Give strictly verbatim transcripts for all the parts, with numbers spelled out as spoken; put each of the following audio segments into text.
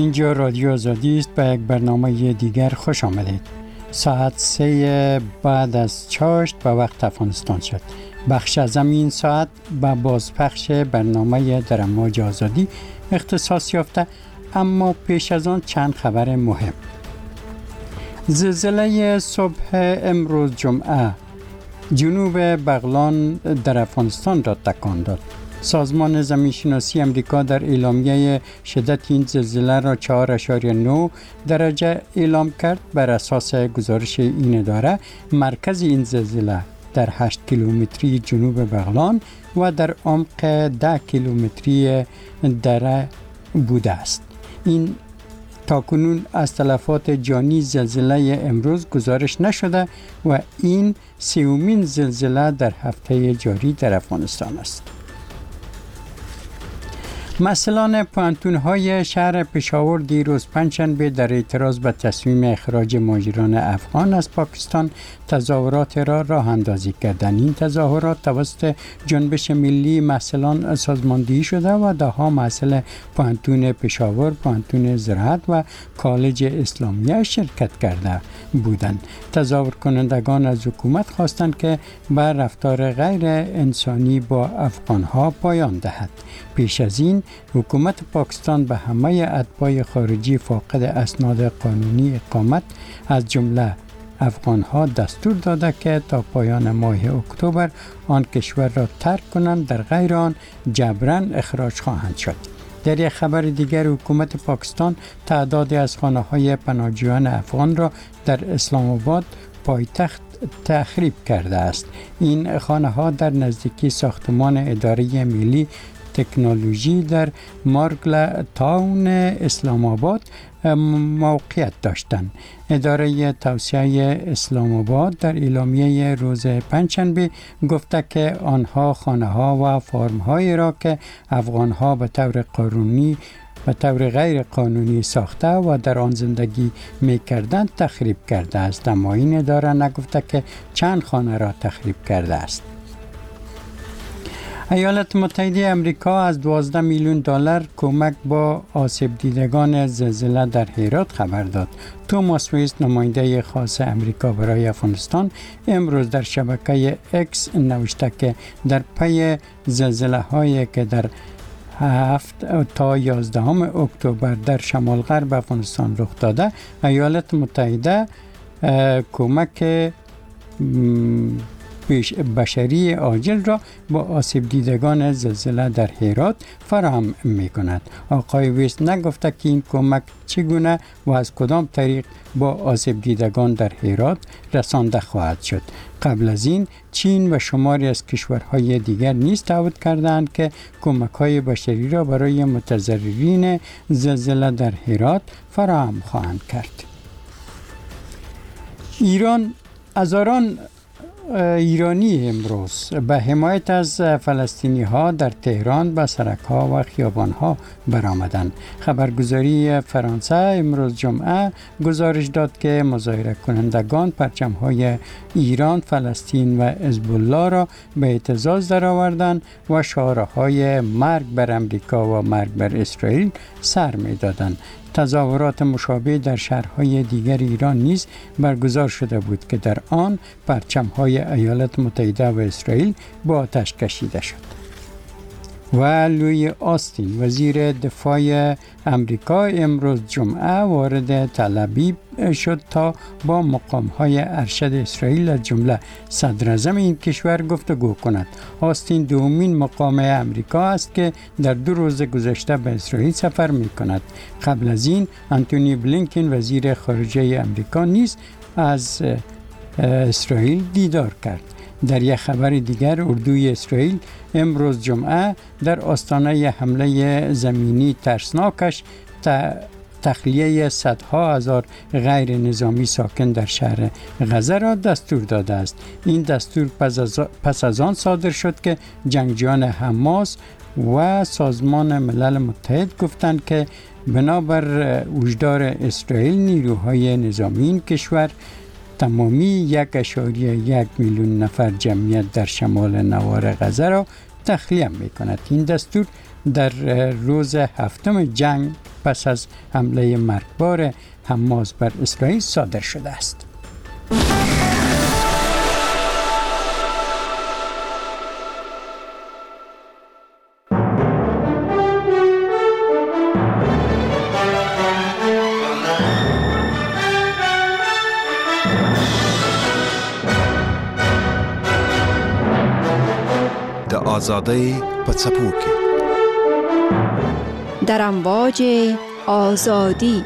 اینجا رادیو آزادی است. به یک برنامه دیگر خوش آمدید. ساعت سه بعد از چاشت به وقت افغانستان شد. بخش از این ساعت به بازپخش برنامه در امواج آزادی اختصاص یافته، اما پیش از آن چند خبر مهم. زلزله صبح امروز جمعه جنوب بغلان در افغانستان را تکان داد. سازمان زمینشناسی امریکا در اعلامیه شدت این زلزله را چهار اشاریه نه درجه اعلام کرد. بر اساس گزارش این اداره، مرکز این زلزله در هشت کیلومتری جنوب بغلان و در عمق ده کیلومتری دره بوده است. این تاکنون از تلفات جانی زلزله امروز گزارش نشده و این سومین زلزله در هفته جاری در افغانستان است. مسئولان پوهنتون‌های شهر پشاور دیروز پنجشنبه در اعتراض به تصمیم اخراج مهاجران افغان از پاکستان تظاهرات را راه اندازی کردند. این تظاهرات توسط جنبش ملی مسئولان سازماندهی شده و ده ها مسئول پوهنتون پشاور، پوهنتون زراعت و کالج اسلامیه شرکت کرده بودند. تظاهر کنندگان از حکومت خواستند که به رفتار غیر انسانی با افغان‌ها پایان دهد. پیش از این حکومت پاکستان به همه اتباع خارجی فاقد اسناد قانونی اقامت از جمله افغان‌ها دستور داده که تا پایان ماه اکتبر آن کشور را ترک کنند، در غیر آن جبراً اخراج خواهند شد. در یک خبر دیگر، حکومت پاکستان تعدادی از خانه‌های پناهجویان افغان را در اسلام آباد پایتخت تخریب کرده است. این خانه‌ها در نزدیکی ساختمان اداره ملی تکنولوژی در مارگل تاون اسلام آباد موقعیت داشتند. اداره توسعه اسلام آباد در اعلامیه روز پنجشنبه گفته که آنها خانه‌ها و فارم‌هایی را که افغان‌ها به طور قانونی به طور غیر قانونی ساخته و در آن زندگی می‌کردند تخریب کرده است، اما این اداره نگفته که چند خانه را تخریب کرده است. ایالات متحده آمریکا از دوازده میلیون دلار کمک با آسیب دیدگان زلزله در هرات خبر داد. توماس ویست، نماینده خاص آمریکا برای افغانستان، امروز در شبکه اکس نوشته که در پی زلزله هایی که در هفت تا یازدهم اکتبر در شمال غرب افغانستان رخ داده، ایالات متحده کمک بشری عاجل را با آسیب دیدگان زلزله در هرات فراهم می کند. آقای ویست نگفته که این کمک چگونه و از کدام طریق با آسیب دیدگان در هرات رسانده خواهد شد. قبل از این چین و شماری از کشورهای دیگر نیز دعوت کردند که کمک‌های بشری را برای متضررین زلزله در هرات فراهم خواهند کرد. ایران هزاران ایرانی امروز به حمایت از فلسطینی ها در تهران به سرک ها و خیابان ها برآمدند. خبرگزاری فرانسه امروز جمعه گزارش داد که مظاهره کنندگان پرچم های ایران، فلسطین و حزب الله را به اعتزاز درآوردند و شعارهای مرگ بر امریکا و مرگ بر اسرائیل سر می دادند. تظاهرات مشابه در شهرهای دیگر ایران نیز برگزار شده بود که در آن پرچم‌های ایالات متحده و اسرائیل با آتش کشیده شد. و لوی آستین، وزیر دفاع امریکا، امروز جمعه وارد تل ابیب شد تا با مقام‌های ارشد اسرائیل از جمله صدر اعظم این کشور گفتگو کند. آستین دومین مقام امریکا است که در دو روز گذشته به اسرائیل سفر می‌کند. قبل از این آنتونی بلینکن، وزیر خارجه امریکا، نیز از اسرائیل دیدار کرد. در یک خبر دیگر، اردوی اسرائیل امروز جمعه در آستانه حمله زمینی ترسناکش تخلیه صدها هزار غیر نظامی ساکن در شهر غزه را دستور داده است. این دستور پس از آن صادر شد که جنگجویان حماس و سازمان ملل متحد گفتند که بنابر هشدار اسرائیل نیروهای نظامی این کشور تمامی یک اشاریه یک میلیون نفر جمعیت در شمال نوار غزه را تخلیه می کند. این دستور در روز هفتم جنگ پس از حمله مرگبار حماس بر اسرائیل صادر شده است. آزادی پڅپوکي در امواج آزادی.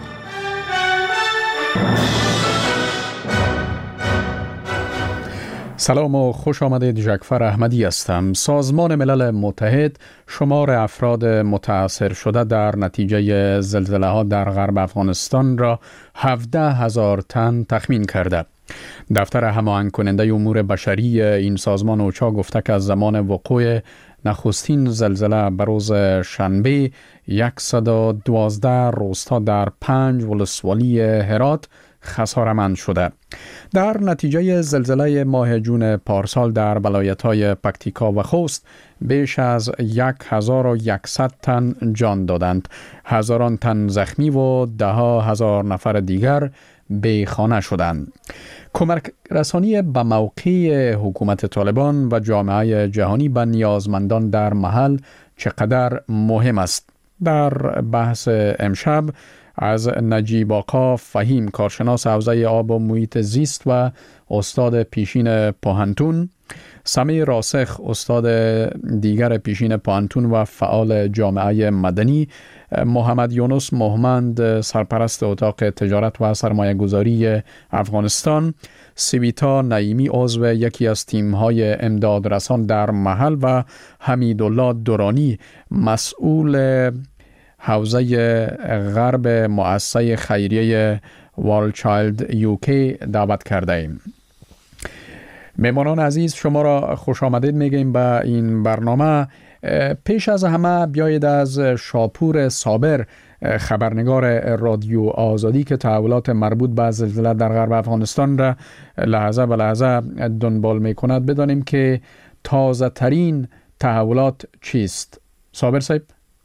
سلام و خوش آمدید. جعفر احمدی هستم. سازمان ملل متحد شمار افراد متاثر شده در نتیجه زلزله ها در غرب افغانستان را هفده هزار تن تخمین کرده. دفتر هماهنگ کننده امور بشری این سازمان اوچا گفته که از زمان وقوع نخستین زلزله به روز شنبه صد و دوازده روستا در پنج ولسوالی هرات خساره‌مند شده. در نتیجه زلزله ماه جون پارسال در ولایت‌های پکتیکا و خوست بیش از یک هزار و یکصد تن جان دادند. هزاران تن زخمی و ده هزار نفر دیگر بی خانه شدند. کمک رسانی به موقع حکومت طالبان و جامعه جهانی به نیازمندان در محل چقدر مهم است. در بحث امشب از نجیب آقا فهیم، کارشناس حوزه آب و محیط زیست و استاد پیشین پوهنتون، سمی راسخ، استاد دیگر پیشین پوهنتون و فعال جامعه مدنی، محمد یونس محمد، سرپرست اتاق تجارت و سرمایه گذاری افغانستان، سویتا نعیمی، عضو یکی از تیم‌های امدادرسان در محل و حمیدالله دورانی، مسئول حوزه غرب مؤسسه خیریه وارلد چایلد یوکی دعوت کرده ایم. مهمانان عزیز، شما را خوش آمدید میگیم به این برنامه. پیش از همه بیایید از شاپور صابر، خبرنگار رادیو آزادی که تحولات مربوط به زلزله در غرب افغانستان را لحظه به لحظه دنبال میکند بدانیم که تازه ترین تحولات چیست. صابر صاحب؟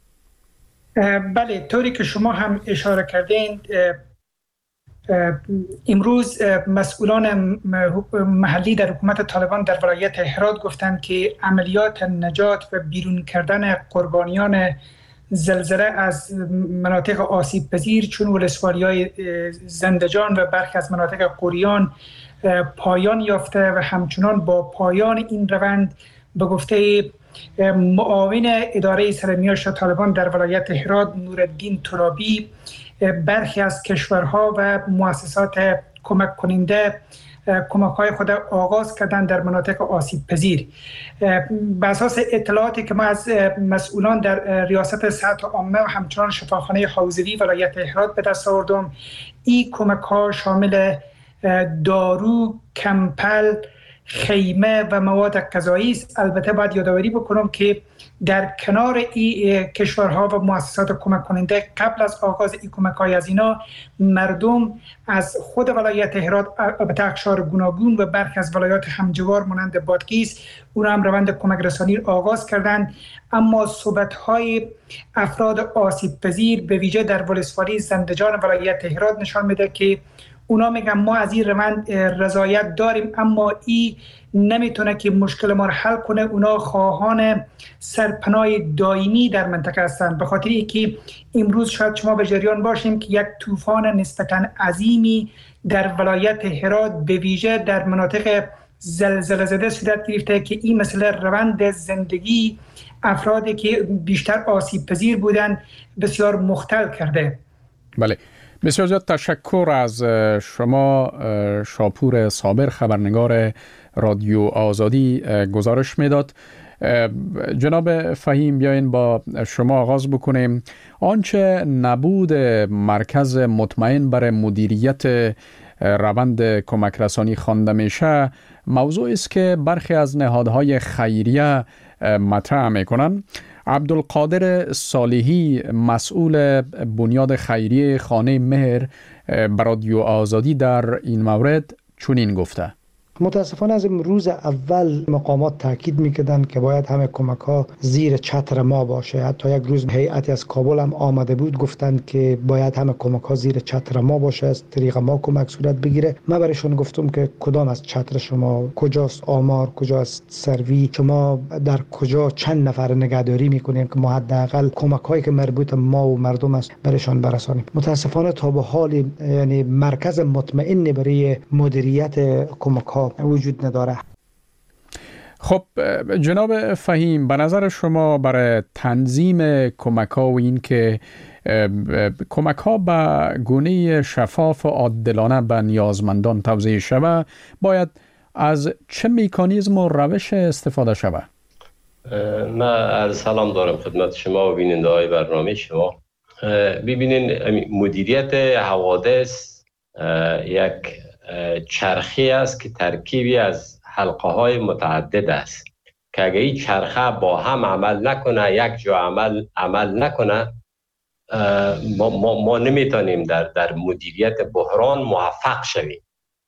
بله، طوری که شما هم اشاره کردین، امروز مسئولان محلی در حکومت طالبان در ولایت هرات گفتند که عملیات نجات و بیرون کردن قربانیان زلزله از مناطق آسیب پذیر چون ولسوالی‌های زندجان و برخی از مناطق قریان پایان یافته و همچنان با پایان این روند به گفته معاون اداره سرمیاشت طالبان در ولایت هرات نورالدین ترابی، برخی از کشورها و مؤسسات کمک کننده کمک‌های خود آغاز کردن در مناطق آسیب پذیر. بر اساس اطلاعاتی که ما از مسئولان در ریاست صحت عامه و همچنان شفاخانه حوزوی ولایت هرات به دست آوردم، این کمک‌ها شامل دارو، کمپل، خیمه و مواد غذایی است. البته باید یادآوری بکنم که در کنار این کشورها و مؤسسات کمک کننده قبل از آغاز این کمک‌های از اینا، مردم از خود ولایت هرات البته اقشار گوناگون و برخی از ولایات همجوار مانند بادغیس اون هم روند کمک رسانی آغاز کردند، اما صحبت‌های افراد آسیب پذیر به ویژه در ولسوالی زندجان ولایت هرات نشان میده که اونا میگن ما از این روند رضایت داریم، اما این نمیتونه که مشکل ما رو حل کنه. اونا خواهان سرپناه دائمی در منطقه هستند، به خاطر اینکه امروز شاید شما به جریان باشیم که یک طوفان نسبتاً عظیمی در ولایت هرات به ویژه در مناطق زلزله زده صورت گرفته که این مسئله روند زندگی افرادی که بیشتر آسیب پذیر بودند بسیار مختل کرده. بله، بسیار زیاد تشکر از شما شاپور صابر، خبرنگار رادیو آزادی گزارش میداد. جناب فهیم، بیاین با شما آغاز بکنیم. آنچه نبود مرکز مطمئن برای مدیریت روند کمک رسانی خوانده میشه، موضوعی است که برخی از نهادهای خیریه مطرح میکنن. عبدالقادر صالحی، مسئول بنیاد خیریه خانه مهر، بر رادیو آزادی در این مورد چنین گفته: متاسفانه از روز اول مقامات تاکید میکردن که باید همه کمک ها زیر چتر ما باشه. حتی یک روز هیئتی از کابل هم آمده بود، گفتند که باید همه کمک ها زیر چتر ما باشه، از طریق ما کمک صورت بگیره. من برایشون گفتم که کدام از چتر شما، کجاست آمار، کجاست سروی، شما در کجا چند نفر نگهداری میکنین که ما حداقل کمک هایی که مربوط ما و مردم است برایشان برسانیم. متاسفانه تا به حال یعنی مرکز مطمئن برای مدیریت کمک ها وجود نداره. خب جناب فهیم، به نظر شما برای تنظیم کمک ها و این که کمک ها به گونه شفاف و عادلانه به نیازمندان توزیع شود، باید از چه مکانیزم و روش استفاده شود؟ من عرض سلام دارم خدمت شما و بیننده های برنامه شما. ببینین مدیریت حوادث یک چرخی است که ترکیبی از حلقه های متعدد است که اگه این چرخه با هم عمل نکنه، یک جا عمل عمل نکنه، ما, ما, ما نمیتونیم در, در مدیریت بحران موفق شویم.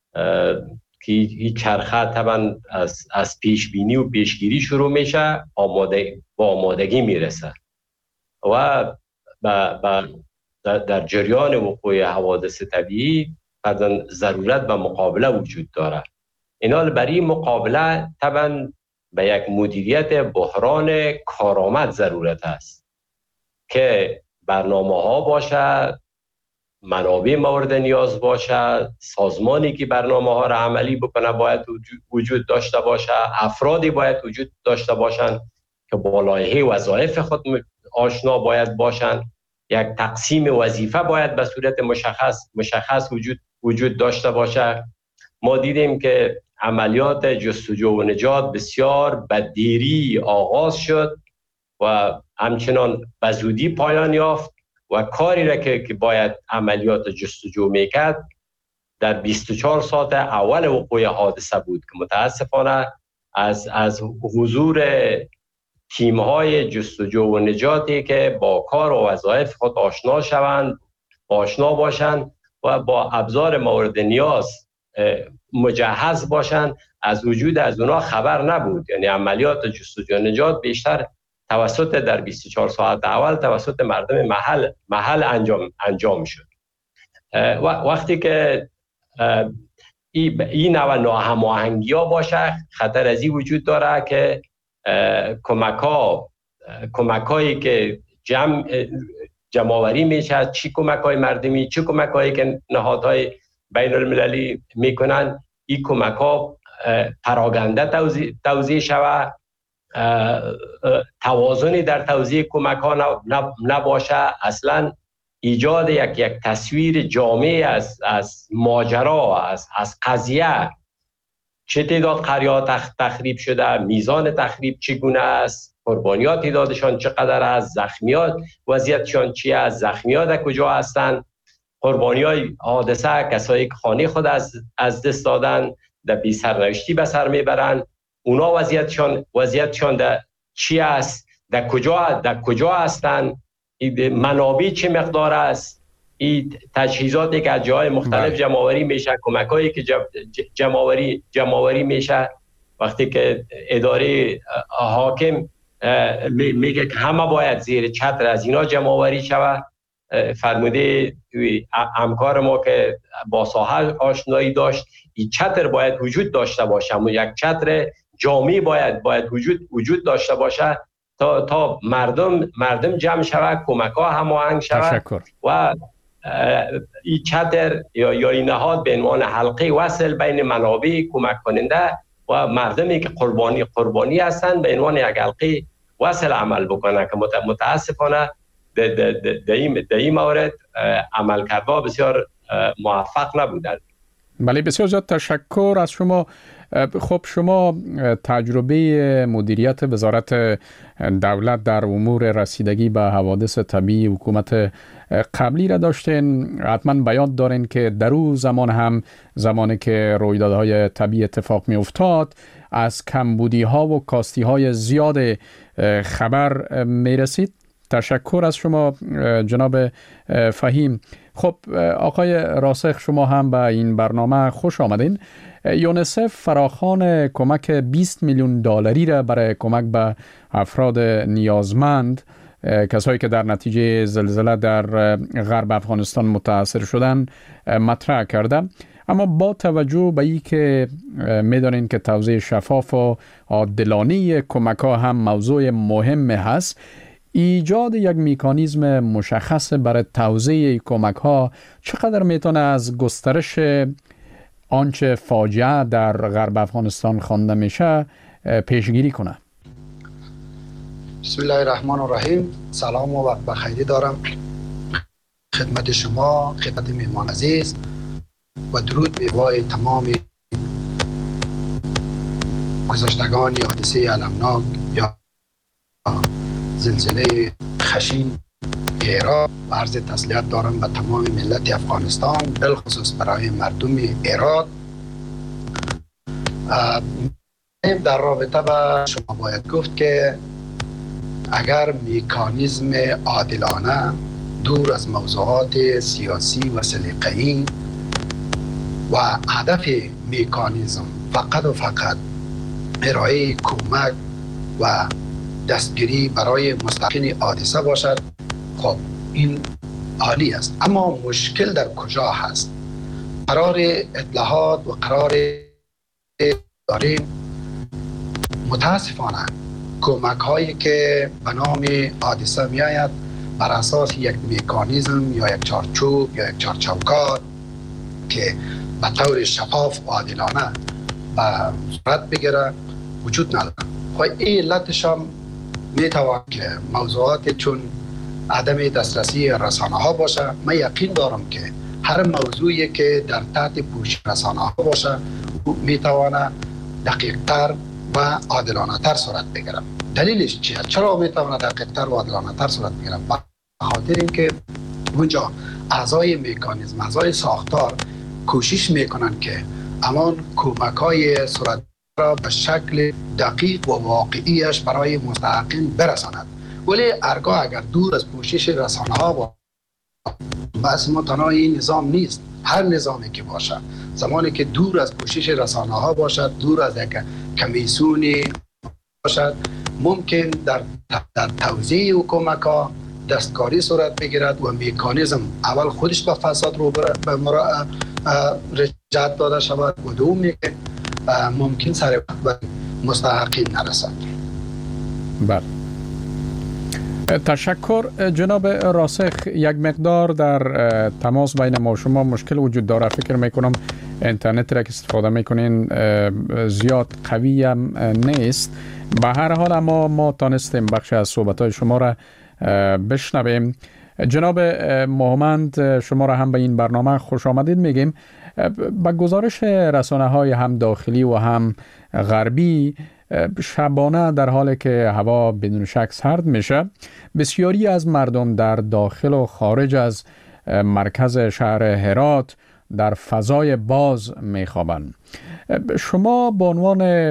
که این چرخه طبعا از, از پیش بینی و پیشگیری شروع میشه، آماده با آمادگی میرسه و با, با در, در جریان وقوع حوادث طبیعی بعدن ضرورت به مقابله وجود داره. اینال برای مقابله طبعا به یک مدیریت بحران کارآمد ضرورت است که برنامه ها باشه، منابع مورد نیاز باشه، سازمانی که برنامه ها را عملی بکنه باید وجود داشته باشه، افرادی باید وجود داشته باشند که با لایحه وظایف خود آشنا باید باشند، یک تقسیم وظیفه باید به صورت مشخص مشخص وجود وجود داشته باشه. ما دیدیم که عملیات جستجو و نجات بسیار به دیری آغاز شد و همچنان به زودی پایان یافت و کاری را که باید عملیات جستجو میکرد در بیست و چهار ساعت اول وقوع حادثه بود که متاسفانه از از حضور تیم‌های جستجو و نجاتی که با کار و وظایف خود آشنا شوند، آشنا باشند و با ابزار مورد نیاز مجهز باشند، از وجود از اونا خبر نبود. یعنی عملیات جستجو و نجات بیشتر توسط در بیست و چهار ساعت اول توسط مردم محل محل انجام انجام شد. وقتی که این نوع ناهماهنگی ها باشه، خطر از این وجود داره که کمک ها کمک هایی که جمع جمع‌آوری میشه، چی کمک های مردمی، چی کمک هایی که نهادهای بین المللی میکنن، این کمک ها پراگنده توزیع, توزیع شود، توازنی در توزیع کمک ها نباشه، اصلا ایجاد یک یک تصویر جامع از از ماجرا، از از قضیه، چه تعداد قریات تخریب شده، میزان تخریب چگونه است، قربانیات تعدادشان چقدر است، زخمیات وضعیتشان چی است، زخمیات کجا هستند، قربانیای حادثه کسایی که خانه خود از از دست دادن، در بی سرنوشتی به سر میبرند، اونا وضعیتشان وضعیتشان در چی است، در کجا در کجا هستند، منابع چه مقدار است، این تجهیزاتی که از جای مختلف جمع‌آوری میشه، کمکایی که جمع‌آوری جمع‌آوری میشه، وقتی که اداره حاکم میگه که همه باید زیر چتر از اینا جمع‌آوری شود، فرموده همکار ما که با ساحل آشنایی داشت، این چتر باید وجود داشته باشه، اما یک چتر جامعی باید باید وجود وجود داشته باشه تا تا مردم مردم جمع شود، کمک‌ها هماهنگ شود و این چتر یا یا این نهاد به عنوان حلقه وصل بین منابع کمک کننده و مردمی که قربانی قربانی هستند به عنوان یک حلقه وصل عمل بکنه که متاسفانه در این مورد عملکردها بسیار موفق نبودند. بله، بسیار زیاد تشکر از شما. خب شما تجربه مدیریت وزارت دولت در امور رسیدگی به حوادث طبیعی حکومت قبلی را داشتین، حتما بیان دارین که در اون زمان هم زمانی که رویدادهای طبیعی اتفاق می افتاد از کمبودی ها و کاستی های زیاد خبر می رسید. تشکر از شما جناب فهیم. خب آقای راسخ، شما هم به این برنامه خوش آمدین. یونیسف فراخوان کمک بیست میلیون دلاری را برای کمک به افراد نیازمند، کسایی که در نتیجه زلزله در غرب افغانستان متاثر شدن، مطرح کرده. اما با توجه به این که می‌دانین که توزیع شفاف و عادلانه کمک ها هم موضوع مهم هست، ایجاد یک مکانیزم مشخص برای توزیع کمک ها چقدر میتونه از گسترش آنچه فاجعه در غرب افغانستان خوانده میشه پیشگیری کنه؟ بسم الله الرحمن الرحیم. سلام و وقت بخیری دارم خدمت شما، خدمت مهمان عزیز و درود به وای تمام گذشتگان حادثه المناک یا زلزله خشین هرات و عرض تسلیت دارم به تمام ملت افغانستان، بالخصوص برای مردم هرات. در رابطه با شما باید گفت که اگر مکانیزم عادلانه دور از موضوعات سیاسی و سلیقه‌ای و هدف مکانیزم فقط و فقط ارائه کمک و دستگیری برای مستحقین حادثه باشد، خب این عالی است. اما مشکل در کجا هست؟ قرار اطلاعات و قرار داریم متاسفانه کمک هایی که به نام حادثه می آید بر اساس یک مکانیزم یا یک چارچوب یا یک چارچوکات که به طور شفاف و عادلانه به صورت بگیره وجود نداره. و این علتش هم می توان که موضوعات چون عدم دسترسی رسانه ها باشه. من یقین دارم که هر موضوعی که در تحت پوشش رسانه ها باشه می تواند دقیق تر و عادلانه تر صورت بگیره. دلیلش چیه؟ چرا می تواند دقیق تر و عادلانه تر صورت بگیره؟ به خاطر اینکه اونجا اعضای مکانیزم، اعضای ساختار کوشش میکنن که امان کمک های صورت را به شکل دقیق و واقعیش برای مستحقین برساند. ولی ارگاه اگر دور از پوشش رسانه ها با بس ما تنها این نظام نیست، هر نظامی که باشه زمانی که دور از پوشش رسانه ها باشد، دور از یک کمیسیونی باشد، ممکن در در توزیع کمک ها دستکاری صورت بگیرد و مکانیزم اول خودش به فساد رو به رجعت داده شود و دومی که ممکن سر وقت به مستحقین نرسد. بله، تشکر جناب راسخ. یک مقدار در تماس بین ما و شما مشکل وجود داره. فکر میکنم اینترنت را که استفاده میکنین زیاد قوی هم نیست. به هر حال اما ما تانستیم بخش از صحبتهای شما را بشنویم. جناب محمد، شما را هم به این برنامه خوش آمدید میگیم. با گزارش رسانه های هم داخلی و هم غربی، شبانه در حالی که هوا بدون شک سرد میشه، بسیاری از مردم در داخل و خارج از مرکز شهر هرات در فضای باز میخوابند. شما به عنوان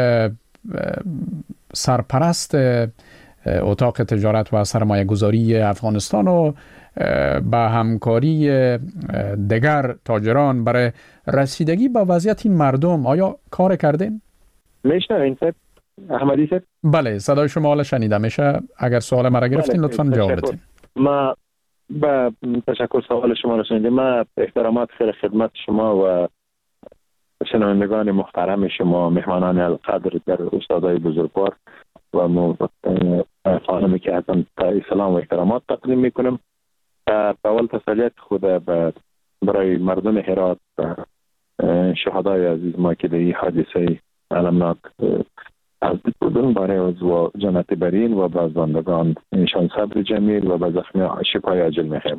سرپرست اتاق تجارت و سرمایه گذاری افغانستان و با همکاری دیگر تاجران برای رسیدگی به وضعیت این مردم آیا کار کردین؟ میشنوین صاحب احمدی صاحب؟ بله، صدای شما حالا شنیده میشه. اگر سوال مرا گرفتین لطفاً جواب بدین. ما با تشکر سوال شما را شنیدیم. ما احترامات خیر خدمت شما و شنوندگان محترم شما، مهمانان القدر در استادای بزرگوار و خانمی که حتما سلام و احترامات تقدیم میکنم. اول تسلیت خود برای مردم هرات و شهدای عزیز ما که در این حادثه المناک از بودن برای و جنت برین و بازماندگان انشان صبر جمیل و به زخمی شفای عاجل میخوایم.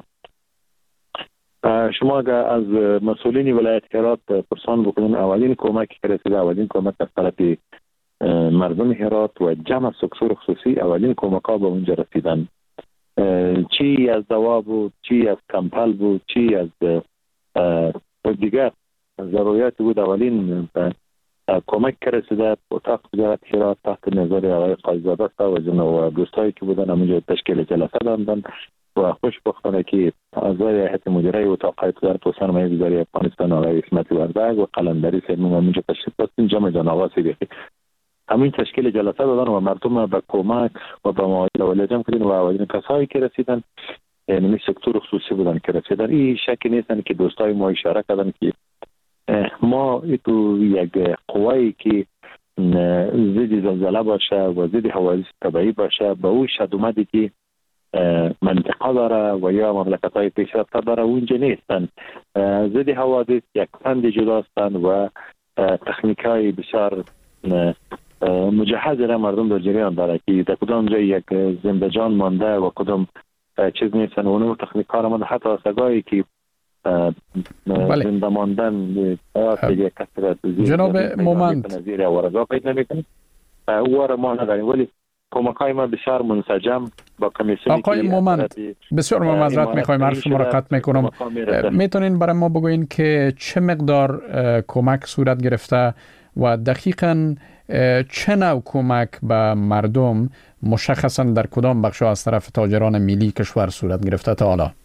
شما اگر از مسئولین ولایت هرات پرسان بکنین اولین کمک که رسیده، اولین کمک از طرف مردم هرات و جمع سکسور خصوصی، اولین کمک ها به اونجا رسیدن. چی از دوا بود، چی از کمپل بود، چی از دیگر ضروریات بود، اولین کمک که رسیده. اتاق تجارت هرات تحت نظر آقای قاضی‌زاده و دوستایی که بودن همونجا تشکیل جلسه دادن و خوشبختانه که اعضای هیئت مدیره اتاق قایدگار توسعه نمایی گذاری افغانستان آقای اسمت وردگ و قلندری سید مومن اینجا تشریف داشتیم. جمع جان آقا صدیقی همین تشکیل جلسه دادن و مردم به کمک و به معایله ولی جمع کردن و آوازین کسایی که رسیدن یعنی سکتور خصوصی بودن که رسیدن. این شکی نیستن که دوستای ما اشاره کردن که ما تو یک قوایی که ضد زلزله باشه و ضد حوادث طبیعی باشه به اون شد اومدی که منطقه داره و یا مملکت های پیشرفته داره اونجا نیستن. ضد حوادث یک فند جداستن و تکنیک های بسیار مجهز را مردم در جریان داره که در کدام جای یک زنده جان مانده و کدام چیز نیستن و اونو تکنیک ها را من حتی سگایی که بله. زنده ماندن جناب مومند نظیر ورزا پیدا نمیکنه او ما نداریم ولی کمک های ما بسیار منسجم با کمیسیونی آقای مومند بسیار ما معذرت میخوایم حرف شما را قطع میکنم. میتونین برای ما بگوین که چه مقدار کمک صورت گرفته و دقیقاً چه نوع کمک به مردم مشخصاً در کدام بخش از طرف تاجران ملی کشور صورت گرفته تا حالا؟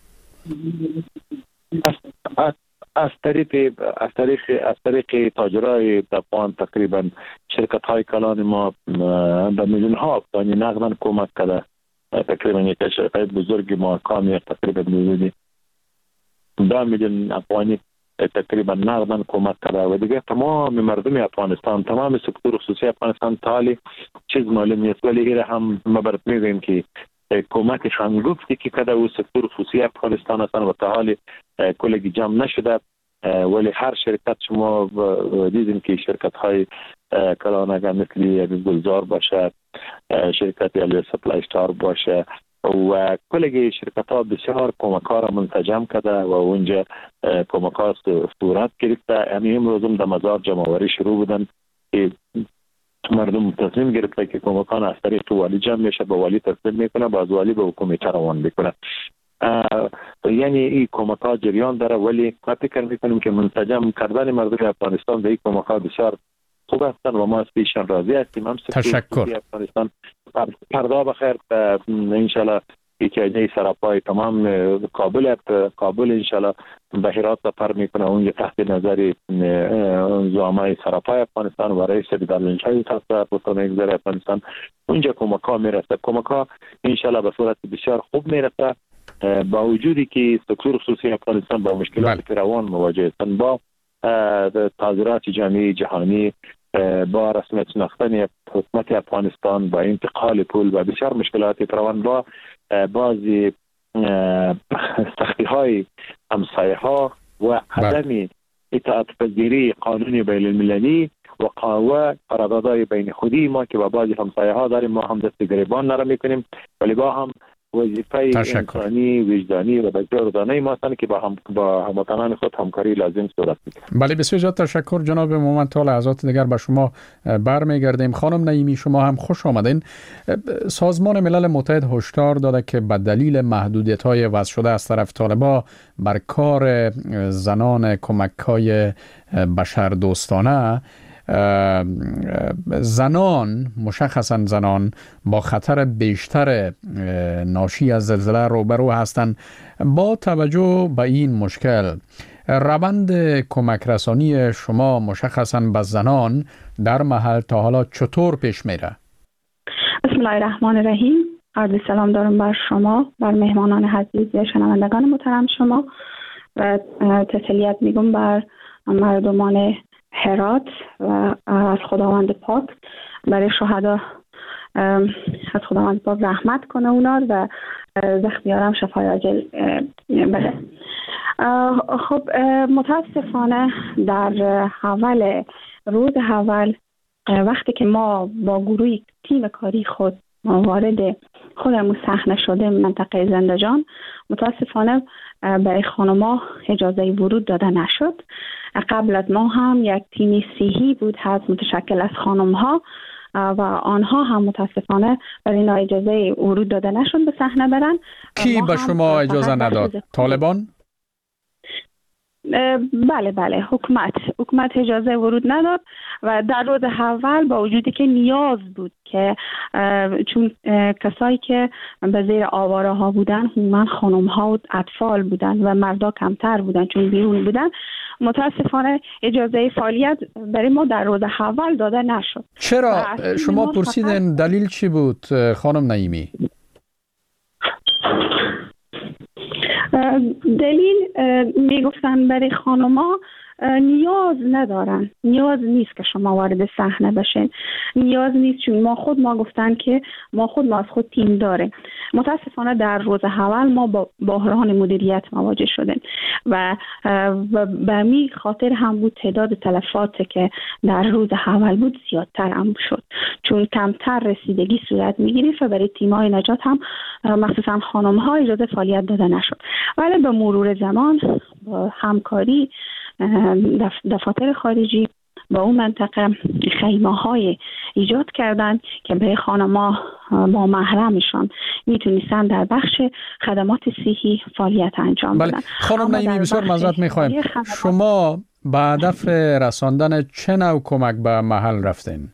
از از طریق از طریق از طریق تاجرای افغان تقریبا شرکت های کلان ما به میلیون ها افغانی نقداً کمک کرده. تقریبا یک شرکت بزرگ ما کامی تقریبا میلیون دو میلیون افغانی تقریبا نقداً کمک کرده و دیگه تمام مردم افغانستان تمام سکتور خصوصی افغانستان تالی چیز معلوم نیست ولی ایره هم ما برات میگیم که کمک شنگفتی که کده و سکتور خصوصی افغانستان هستن و تا حال کلگی جمع نشده ولی هر شرکت شما دیدیم که شرکت های کلانگه مثل گلزار باشه شرکت الی سپلای استار باشه و کلگی شرکت ها بسیار کمک ها را منسجم کرده و اونجا کمک ها صورت گرفته. همین امروزم در مزار جمعوری شروع بودن که مردم تصمیم گرفته که کمکان از طریق والی جمع میشه به والی تسلیم میکنه باز والی به حکومت روان بکنه. یعنی این کمک ها جریان داره ولی ما فکر میکنیم که منسجم کردن مردم افغانستان به این کمک ها بسیار خوب هستن و ما از پیشان راضی هستیم. هم تشکر. افغانستان فردا بخیر انشالله یکی سراپای تمام کابل کابل انشالله به هرات سفر میکنه اونجا تحت نظر زعمای سراپای افغانستان و رئیس دارالانشای تحت نظر افغانستان اونجا کمک ها میرسه. کمک ها انشالله به صورت بسیار خوب میرسه با وجودی که سکتور خصوصی افغانستان با مشکلات فراوان مواجه هستند با تظاهرات جمعی جهانی با رسمیت شناختن حکومت افغانستان با انتقال پول و بسیار مشکلات فراوان با بعضی سختی های همسایه ها و عدم اطاعت پذیری قانون بین المللی و قوا قراردادهای بین خودی ما که با بعضی همسایه ها داریم ما هم دست گریبان نرم میکنیم ولی با هم وظیفه انسانی وجدانی و بجاردانه ما هستند که با هم با هموطنان خود همکاری لازم صورت میگیره. بله بسیار زیاد تشکر جناب مومند. تا لحظات دیگر به شما برمیگردیم. خانم نعیمی شما هم خوش آمدین. سازمان ملل متحد هشدار داده که به دلیل محدودیت‌های وضع شده از طرف طالبان بر کار زنان کمک‌های بشردوستانه زنان مشخصا زنان با خطر بیشتر ناشی از زلزله روبرو هستند. با توجه به این مشکل روند کمک رسانی شما مشخصا به زنان در محل تا حالا چطور پیش میره؟ بسم الله الرحمن الرحیم. عرض سلام دارم بر شما، بر مهمانان عزیز و شنوندگان محترم شما و تسلیت میگم بر مردمان هرات و از خداوند پاک برای شهدا از خداوند پاک رحمت کنه اونا و زخمیارم شفای عاجل بده. خب متاسفانه در اول روز اول وقتی که ما با گروه تیم کاری خود وارد خودمون صحنه شده منطقه زندجان متاسفانه برای خانم‌ها اجازه ورود داده نشد. قبل از ما هم یک تیم صحی بود هست متشکل از خانم‌ها و آنها هم متاسفانه برای اینا اجازه ورود داده نشد به صحنه برن. کی به شما اجازه نداد؟ طالبان؟ بله بله حکومت حکومت اجازه ورود نداد و در روز اول با وجودی که نیاز بود که چون کسایی که به زیر آواره ها بودن عموما خانم ها و اطفال بودن و مردا کمتر بودن چون بیرون بودن، متاسفانه اجازه فعالیت برای ما در روز اول داده نشد. چرا؟ شما پرسیدن دلیل چی بود خانم نعیمی؟ دلیل میگفتن برای خانوما نیاز ندارن، نیاز نیست که شما وارد صحنه بشین، نیاز نیست چون ما خود ما گفتن که ما خود ما از خود تیم داره. متاسفانه در روز اول ما با بحران مدیریت مواجه شدیم و به می خاطر هم بود تعداد تلفات که در روز اول بود زیادتر هم شد چون کمتر رسیدگی صورت میگیری و برای تیم‌های نجات هم مخصوصا خانم‌ها اجازه فعالیت داده نشد. ولی به مرور زمان با همکاری دفاتر خارجی با اون منطقه خیمه های ایجاد کردن که به خانم‌ها با محرمشان میتونستن در بخش خدمات صحی فعالیت انجام بدن. بله. خانم نعیمی بسیار معذرت میخوایم، شما به هدف رساندن چه نوع کمک به محل رفتین؟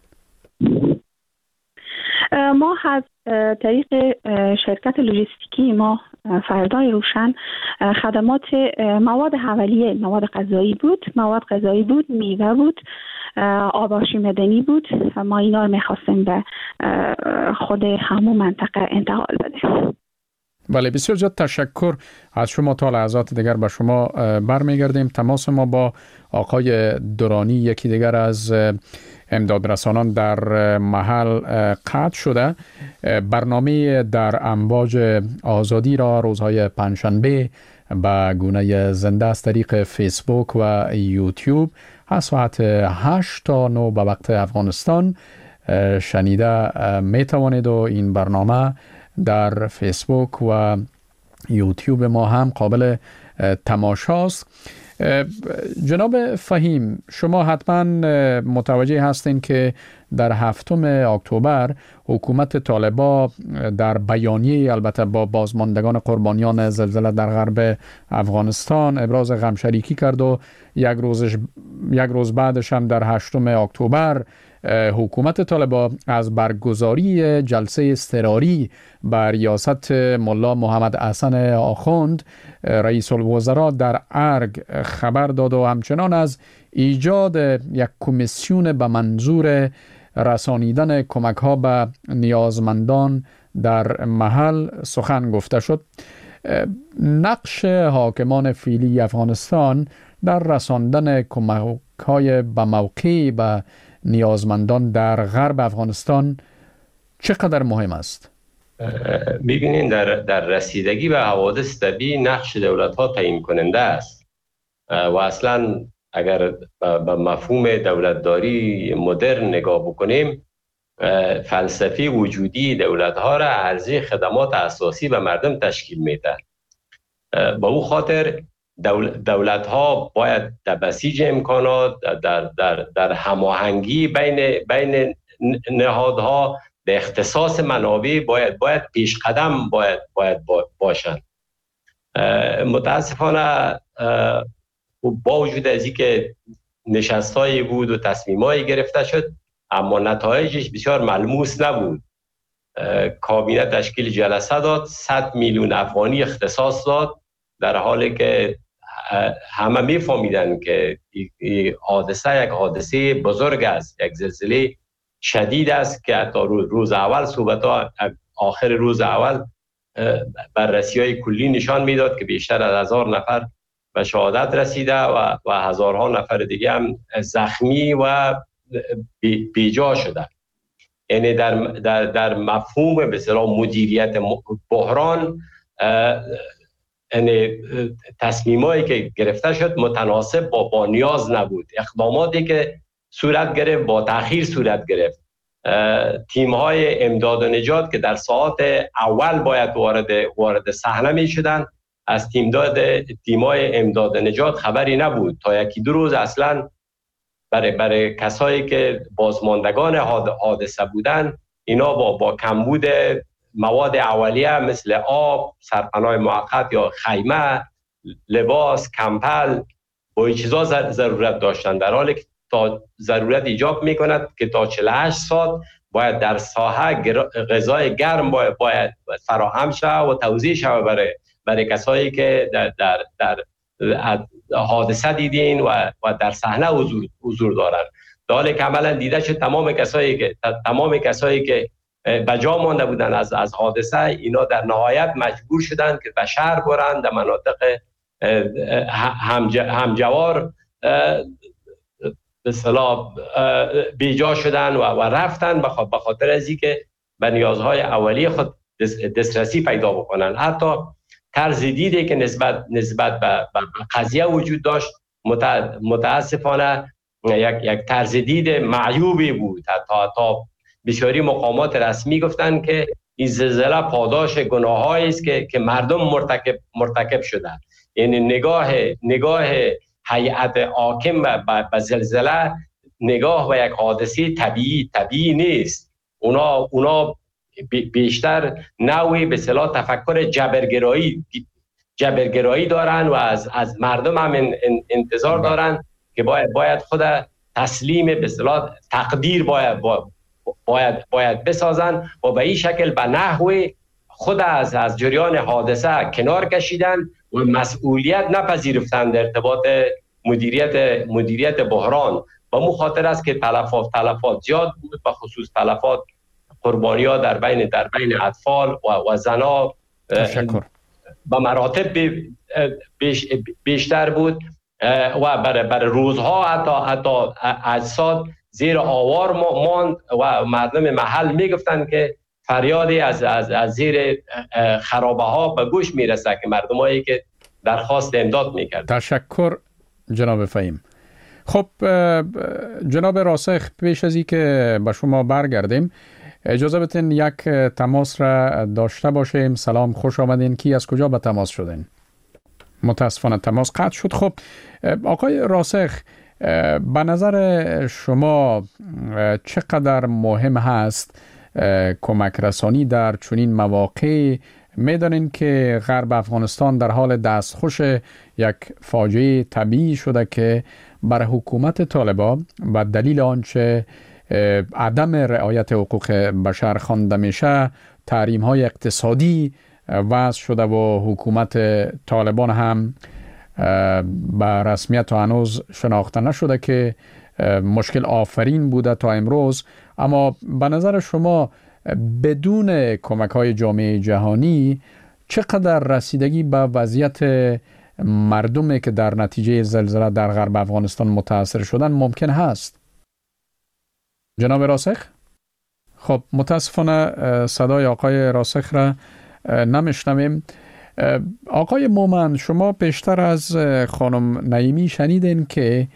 ما از طریق شرکت لوجستیکی ما فردای روشن خدمات مواد اولیه، مواد غذایی بود، مواد غذایی بود، میوه بود، آباشی مدنی بود. ما اینا رو میخواستیم به خود همون منطقه انتقال بدیم. بله بسیار زیاد تشکر از شما. تا لحظات دیگر به شما برمیگردیم. تماس ما با آقای درانی، یکی دیگر از امدادرسانان در محل قطع شده. برنامه در امواج آزادی را روزهای پنجشنبه به گونه زنده از طریق فیسبوک و یوتیوب از ساعت هشت تا نه به وقت افغانستان شنیده می توانید و این برنامه در فیسبوک و یوتیوب ما هم قابل تماشاست. جناب فهیم، شما حتما متوجه هستین که در هفتم اکتبر حکومت طالبان در بیانیه البته با بازماندگان قربانیان زلزله در غرب افغانستان ابراز غمشریکی کرد و یک روزش یک روز بعدش هم در هشتم اکتبر حکومت طالبان از برگزاری جلسه اضطراری بر ریاست ملا محمد حسن آخوند رئیس الوزراء در ارگ خبر داد و همچنان از ایجاد یک کمیسیون به منظور رسانیدن کمک ها به نیازمندان در محل سخن گفته شد. نقش حاکمان فعلی افغانستان در رساندن کمک های به موقع به نیازمندان در غرب افغانستان چقدر مهم است؟ ببینید در در رسیدگی به حوادث طبیعی نقش دولت ها تعیین کننده است و اصلا اگر به مفهوم دولتداری مدرن نگاه بکنیم، فلسفه وجودی دولت ها را عرضه خدمات اساسی به مردم تشکیل میده. با او خاطر دولت ها باید در بسیج امکانات در در در هماهنگی بین بین نهادها به اختصاص منابع باید باید پیش قدم باید باید باشند. متاسفانه با وجود از اینکه نشستایی بود و تصمیمایی گرفته شد اما نتایجش بسیار ملموس نبود. کابینه تشکیل جلسه داد، صد میلیون افغانی اختصاص داد، در حالی که همه میفهمیدن که حادثه یک حادثه بزرگ است، یک زلزله شدید است که حتی روز اول صحبت ها آخر روز اول بررسی های کلی نشان میداد که بیشتر از هزار نفر به شهادت رسیده و, و هزارها نفر دیگه هم زخمی و بیجا شده. یعنی در, در, در مفهوم به اصطلاح مدیریت بحران یعنی تصمیمایی که گرفته شد متناسب با, با نیاز نبود. اقداماتی که صورت گرفت با تأخیر صورت گرفت. تیم‌های امداد و نجات که در ساعات اول باید وارد وارد صحنه می شدن، از تیمداد تیم‌های امداد و نجات خبری نبود تا یکی دو روز. اصلا برای برای کسایی که بازماندگان حادثه بودن، اینا با با کمبود مواد اولیه مثل آب، سرپناه موقت یا خیمه، لباس، کمپل با این چیزا ضرورت داشتن، در حالی که تا ضرورت ایجاب میکند که تا چهل و هشت ساعت باید در ساحه غذای گرم باید, باید فراهم شود و توزیع شود برای برای کسایی که در در, در حادثه دیدین و و در صحنه حضور حضور دارند. در حالی که عملا دیده شد تمام کسایی که تمام کسایی که بجا مانده بودن از از حادثه، اینا در نهایت مجبور شدند که به شهر برند، در مناطق همجوار به اصطلاح بیجا شدن و, و رفتن به خاطر از اینکه به نیازهای اولیه خود دسترسی پیدا بکنن. حتی طرز دیدی که نسبت نسبت به قضیه وجود داشت متاسفانه یک یک طرز دید معیوبی بود. حتی تا بسیاری مقامات رسمی گفتن که این زلزله پاداش گناهایی است که که مردم مرتکب مرتکب شدند. یعنی نگاه نگاه هیئت حاکم به زلزله نگاه به یک حادثه طبیعی طبیعی نیست. اونا اونا بیشتر نوعی به اصطلاح تفکر جبرگرایی جبرگرایی دارن و از از مردم هم انتظار دارن که باید باید خود تسلیم به اصطلاح تقدیر باید باید باید بسازن و به این شکل به نحوی خود از از جریان حادثه کنار کشیدن و مسئولیت نپذیرفتن در ارتباط مدیریت مدیریت بحران. با مو خاطر است که تلفات تلفات زیاد بود، به خصوص تلفات قربانی‌ها در بین در بین اطفال و و زنا به مراتب بیش بیشتر بود و برای برای روزها حتی حتی اجساد زیر آوار ماند و مردم محل میگفتند که فریادی از از از زیر خرابه ها به گوش میرسه که مردمایی که درخواست امداد میکرد. تشکر جناب فهیم. خب جناب راسخ، پیش از اینکه به شما برگردیم اجازه بدین یک تماس را داشته باشیم. سلام، خوش آمدین. کی از کجا به تماس شدین؟ متاسفانه تماس قطع شد. خب آقای راسخ، به نظر شما چقدر مهم هست کمک رسانی در چنین مواقع؟ میدانین که غرب افغانستان در حال دستخوش یک فاجعه طبیعی شده که بر حکومت طالبان به دلیل آنچه عدم رعایت حقوق بشر خوانده میشه تحریم های اقتصادی وضع شده و حکومت طالبان هم به رسمیت و هنوز شناخته نشده که مشکل آفرین بوده تا امروز. اما به نظر شما بدون کمک های جامعه جهانی چقدر رسیدگی به وضعیت مردمی که در نتیجه زلزله در غرب افغانستان متاثر شدن ممکن هست؟ جناب راسخ؟ خب متاسفانه صدای آقای راسخ را نمیشنویم. آقای مومن، شما پیشتر از خانم نعیمی شنیدین که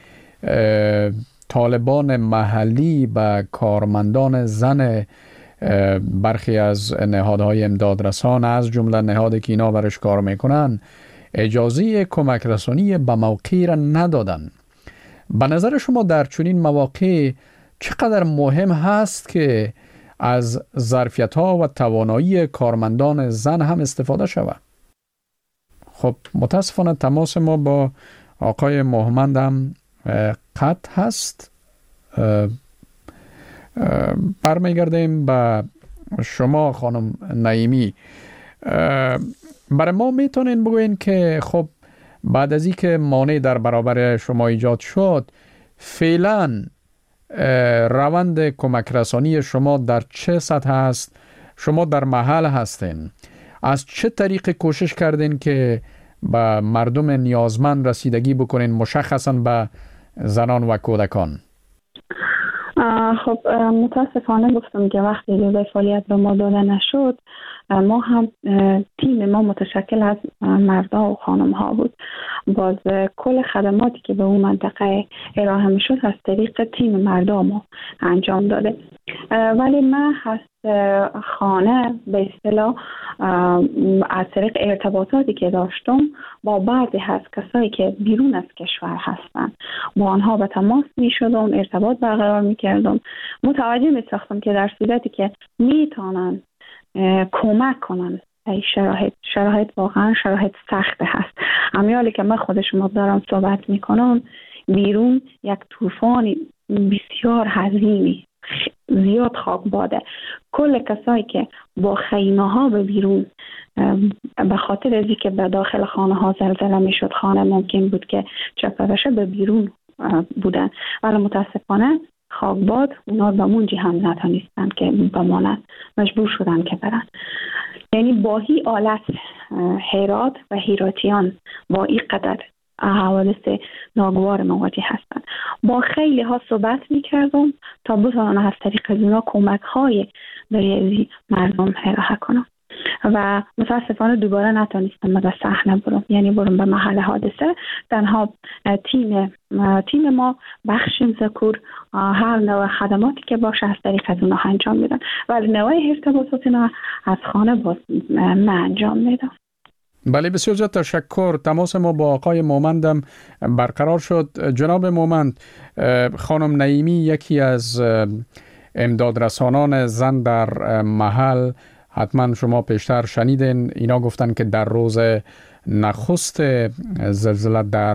طالبان محلی به کارمندان زن برخی از نهادهای امدادرسان از جمله نهادی که اینا برش کار میکنن اجازه کمک رسانی به موقع را ندادن. به نظر شما در چنین مواقع چقدر مهم هست که از ظرفیت ها و توانایی کارمندان زن هم استفاده شود؟ خب متاسفانه تماس ما با آقای محمد هم قطع هست. برمیگردیم به شما خانم نعیمی. برای ما میتونین بگوین که خب بعد از اینکه مانع در برابر شما ایجاد شد فعلا روند کمک رسانی شما در چه سطح هست؟ شما در محل هستین، از چه طریق کوشش کردین که به مردم نیازمند رسیدگی بکنین، مشخصا به زنان و کودکان؟ خب متاسفانه گفتم که وقتی اجازه فعالیت به ما داده نشد، ما هم تیم ما متشکل از مردا و خانم ها بود. باز کل خدماتی که به اون منطقه ارائه می شد از طریق تیم مردا ما انجام داده. ولی من هست خانه به اصطلاح از طریق ارتباطاتی که داشتم با بعضی هست کسایی که بیرون از کشور هستن با آنها به تماس می شدم، ارتباط برقرار می کردم. متوجه می ساختم که در صورتی که می تانن کمک کنن ای شرایط شرایط واقعا شرایط سخت هست. امیالی که من خود شما دارم صحبت میکنم، بیرون یک طوفان بسیار حزینی، زیاد خاک باده. کل کسایی که با خیمه ها به بیرون، به خاطر از که به داخل خانه ها زلزله میشد، خانه ممکن بود که چپه بشه، به بیرون بودن، ولی متاسفانه خاکباد اونا به منجی هم نتانستن که بمانند، مجبور شدن که برن. یعنی با هی آلت هرات و هیراتیان با این قدر حوادث ناگوار مواجه هستند. با خیلی ها صحبت میکردم تا بتونن از طریق از اونا کمک های برای مردم ارائه کنم و متاسفانه دوباره نتونستم به صحنه برم، یعنی برم به محل حادثه. تنها تیم تیم ما بخش ذکر هر نوع خدماتی که باشه از طریق از اونها انجام میدن، ولی نوع ارتباطات اینا از خانه باز من انجام میدم. بله، بسیار زیاد تشکر. تماس ما با آقای مومندم برقرار شد. جناب مومند، خانم نعیمی یکی از امدادرسانان زن در محل، حتما شما پیشتر شنیدین، اینا گفتن که در روز نخست زلزله در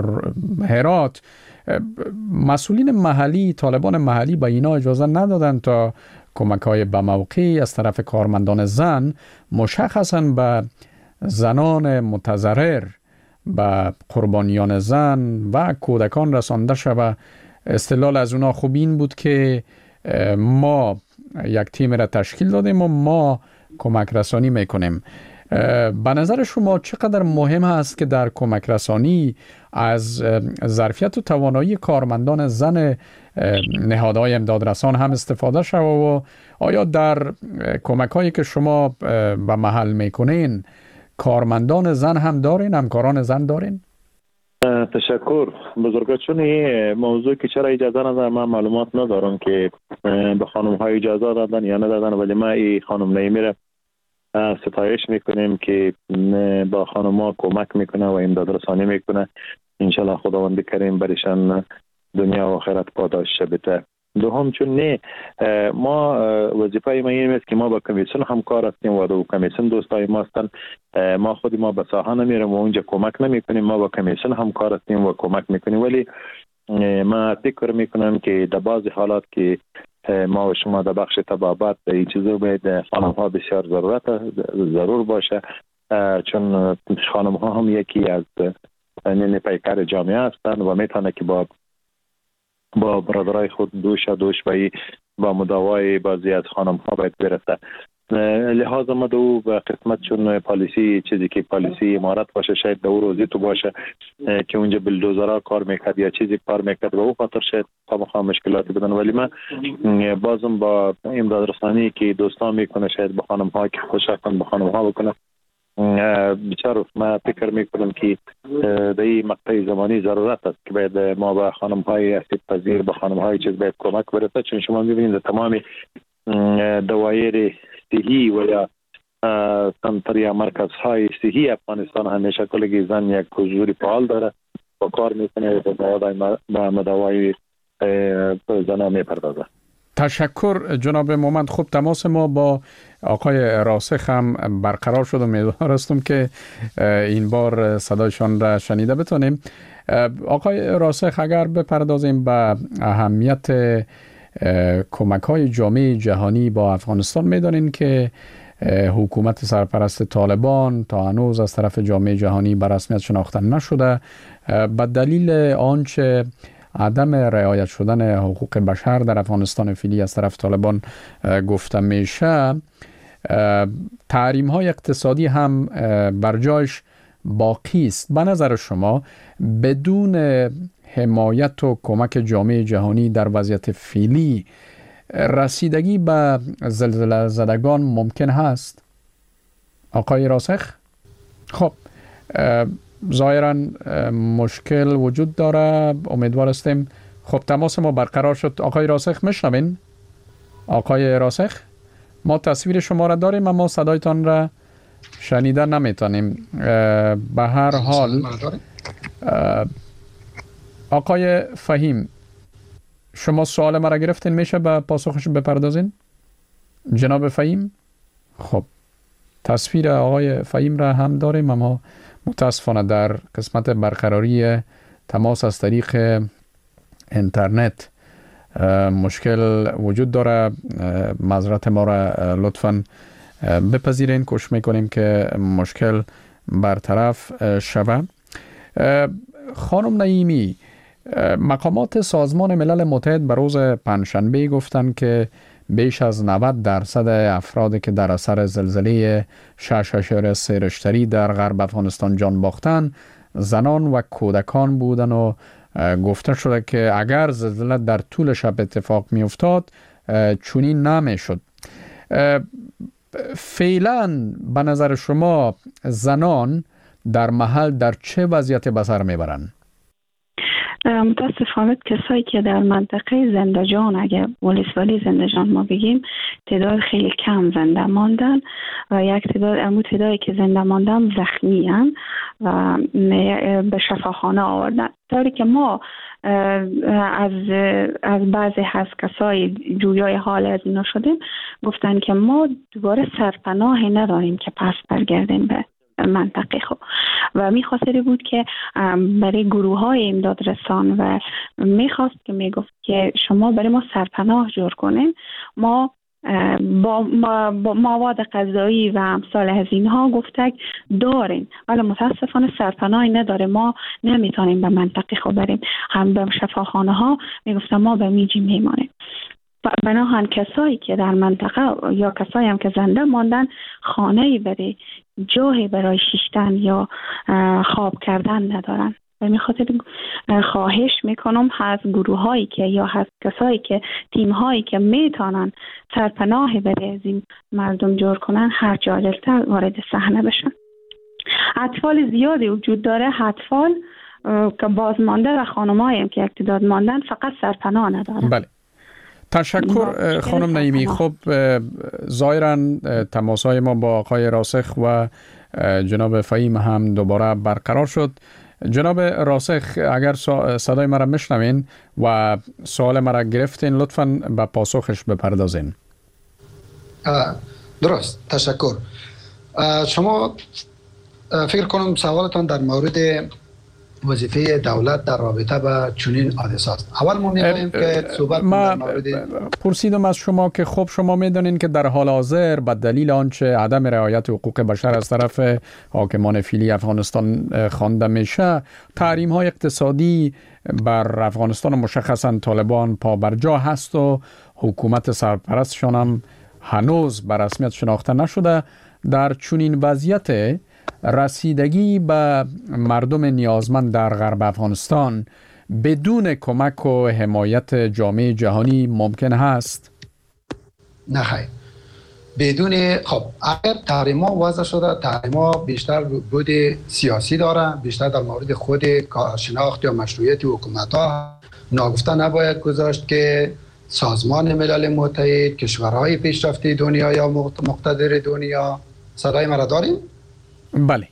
هرات مسئولین محلی، طالبان محلی به اینا اجازه ندادن تا کمک‌های به موقع از طرف کارمندان زن، مشخصاً به زنان متضرر، به قربانیان زن و کودکان رسانده شود. استدلال از اونا خوب این بود که ما یک تیم را تشکیل دادیم و ما کمک رسانی میکنیم. به نظر شما چقدر مهم است که در کمک رسانی از ظرفیت و توانایی کارمندان زن نهادهای امدادرسان هم استفاده شود و آیا در کمک هایی که شما به محل میکنین کارمندان زن هم دارین، همکاران زن دارین؟ تشکر بزرگوار. چون این موضوع که چرا اجازه ندارم من معلومات ندارم که به خانم های اجازه دادن یا ندادن، ولی ما این خانم نعیمی را ستایش میکنیم که با خانم ها کمک میکنه و امداد رسانی میکنه. انشالله خداوند کریم برشان دنیا و آخرت پاداش بده. دوم، چون نه ما وظیفه ما این است که ما با کمیسیون همکار هستیم و دو کمیسیون دوستای ما هستن. ما خود ما به ساحه نمیریم و اونجا کمک نمیکنیم، ما با کمیسیون همکار هستیم و کمک میکنیم. ولی ما فکر میکنم که در بعضی حالات که ما و شما در بخش طبابت این چیزو باید خانم ها بسیار ضرورت ضرور باشه، چون خانم ها هم یکی از پیکر جامعه هستند و میتونه که با با برادرای خود دوش دوش و با مداوای بعضی از خانم ها باید برسه. لحاظ ما دو به قسمت چون پالیسی چیزی که پالیسی امارت باشه، شاید دو روزی تو باشه که اونجا بلدوزرها کار میکرد یا چیزی کار میکرد و او خاطر شاید خامخا مشکلاتی بدن. ولی من بازم با امداد رسانی که دوستان میکنه شاید با خانم ها که خوش هستن با خانم ها بکنه، بسیار ما فکر میکنم که در این مقطع زمانی ضرورت است که باید ما با خانم های اسید پذیر با خانم های چیز باید کمک برسه. چون شما میبینید تمام دوایر صحی و یا سنتر یا مرکز های صحی افغانستان همیشه کلگی زن یک حضور فعال داره و کار میکنه و مداوای زنها میپردازه. تشکر جناب مومند. خوب، تماس ما با آقای راسخ هم برقرار شد و امیدوار هستم که این بار صدایشان را شنیده بتونیم. آقای راسخ، اگر بپردازیم به اهمیت کمک های جامعه جهانی با افغانستان، میدانین که حکومت سرپرست طالبان تا هنوز از طرف جامعه جهانی به رسمیت شناخته نشده به دلیل آنچه عدم رعایت شدن حقوق بشر در افغانستان فعلی از طرف طالبان گفته میشه. تحریم های اقتصادی هم بر جایش باقی است. به نظر شما بدون حمایت و کمک جامعه جهانی در وضعیت فعلی رسیدگی به زلزله زدگان ممکن هست؟ آقای راسخ؟ خب ظاهرا مشکل وجود داره، امیدوار هستیم. خب تماس ما برقرار شد. آقای راسخ میشنوین؟ آقای راسخ، ما تصویر شما را داریم اما صدایتان را شنیده نمیتونیم. به هر حال آقای فهیم، شما سوال مرا گرفتین، میشه به پاسخش بپردازین؟ جناب فهیم؟ خب تصویر آقای فهیم را هم داریم، اما متاسفانه در قسمت برقراری تماس از طریق اینترنت مشکل وجود داره. معذرت ما را لطفاً بپذیرین. کوشش میکنیم که مشکل برطرف شود. خانم نعیمی، مقامات سازمان ملل متحد به روز پنجشنبه گفتند که بیش از نود درصد افرادی که در اثر زلزله شش اشاریه سه ریشتری در غرب افغانستان جان باختن زنان و کودکان بودند و گفته شده که اگر زلزله در طول شب اتفاق می افتاد چنین نمی شد. فعلا به نظر شما زنان در محل در چه وضعیت به سر میبرند؟ متاسفانه کسایی که در منطقه زندجان، اگر ولسوالی زندجان ما بگیم، تعداد خیلی کم زنده ماندن و یک تعداد امو تعدادی که زنده ماندن زخمی هستند و به شفاخانه آوردن. طوری که ما از از بعضی از کسای جویای حال از اینا شدیم، گفتن که ما دوباره سرپناهی نداریم که پس برگردیم به منطقه خود و میخواست بود که برای گروه های امداد رسان و میخواست که میگفت که شما برای ما سرپناه جور کنین، ما با, با مواد غذایی و امثال از اینها گفته دارین، ولی متاسفانه سرپناهی نداره، ما نمیتونیم به منطقه خود بریم. هم به شفاخانه ها میگفتن ما به میجی میمانیم. بناهن کسایی که در منطقه یا کسایی هم که زنده ماندن خانه‌ای برای جایی برای شیشتن یا خواب کردن ندارن. و میخاطر خواهش میکنم از گروه هایی که یا از کسایی که تیم هایی که میتونن سرپناه برای از این مردم جور کنن هر جا دلتر وارد صحنه بشن. اطفال زیادی وجود داره، اطفال که بازمانده و خانمایی هم که اقتدار ماندن فقط سرپناه ندارن. بله، تشکر خانم نعیمی. خب ظاهراً تماس‌های ما با آقای راسخ و جناب فهیم هم دوباره برقرار شد. جناب راسخ، اگر صدای مرا میشنوین و سوال مرا گرفتین لطفاً به پاسخش بپردازین. درست، تشکر. شما فکر کنم سوالتان در مورد وظیفه دولت در رابطه با چنین حادثه است. اول ما می‌خوایم که صحبت ما در مورد پرسیدم از شما که خب شما میدونین که در حال حاضر به دلیل آنچه عدم رعایت حقوق بشر از طرف حاکمان فعلی افغانستان خوانده میشه، تحریم‌های اقتصادی بر افغانستان مشخصا طالبان پابرجا هست و حکومت سرپرستشان هم هنوز به رسمیت شناخته نشده. در چنین وضعیت رسیدگی به مردم نیازمند در غرب افغانستان بدون کمک و حمایت جامعه جهانی ممکن هست؟ نه خیر. بدون خب اگر تحریما وضع شده، تحریما بیشتر بود سیاسی داره، بیشتر در مورد خود شناخت یا مشروعیت حکومت ها ناگفته نباید گذاشت که سازمان ملل متحد، کشورهای پیشرفته دنیا یا مقتدر دنیا، صدای مرا داریم؟ بله.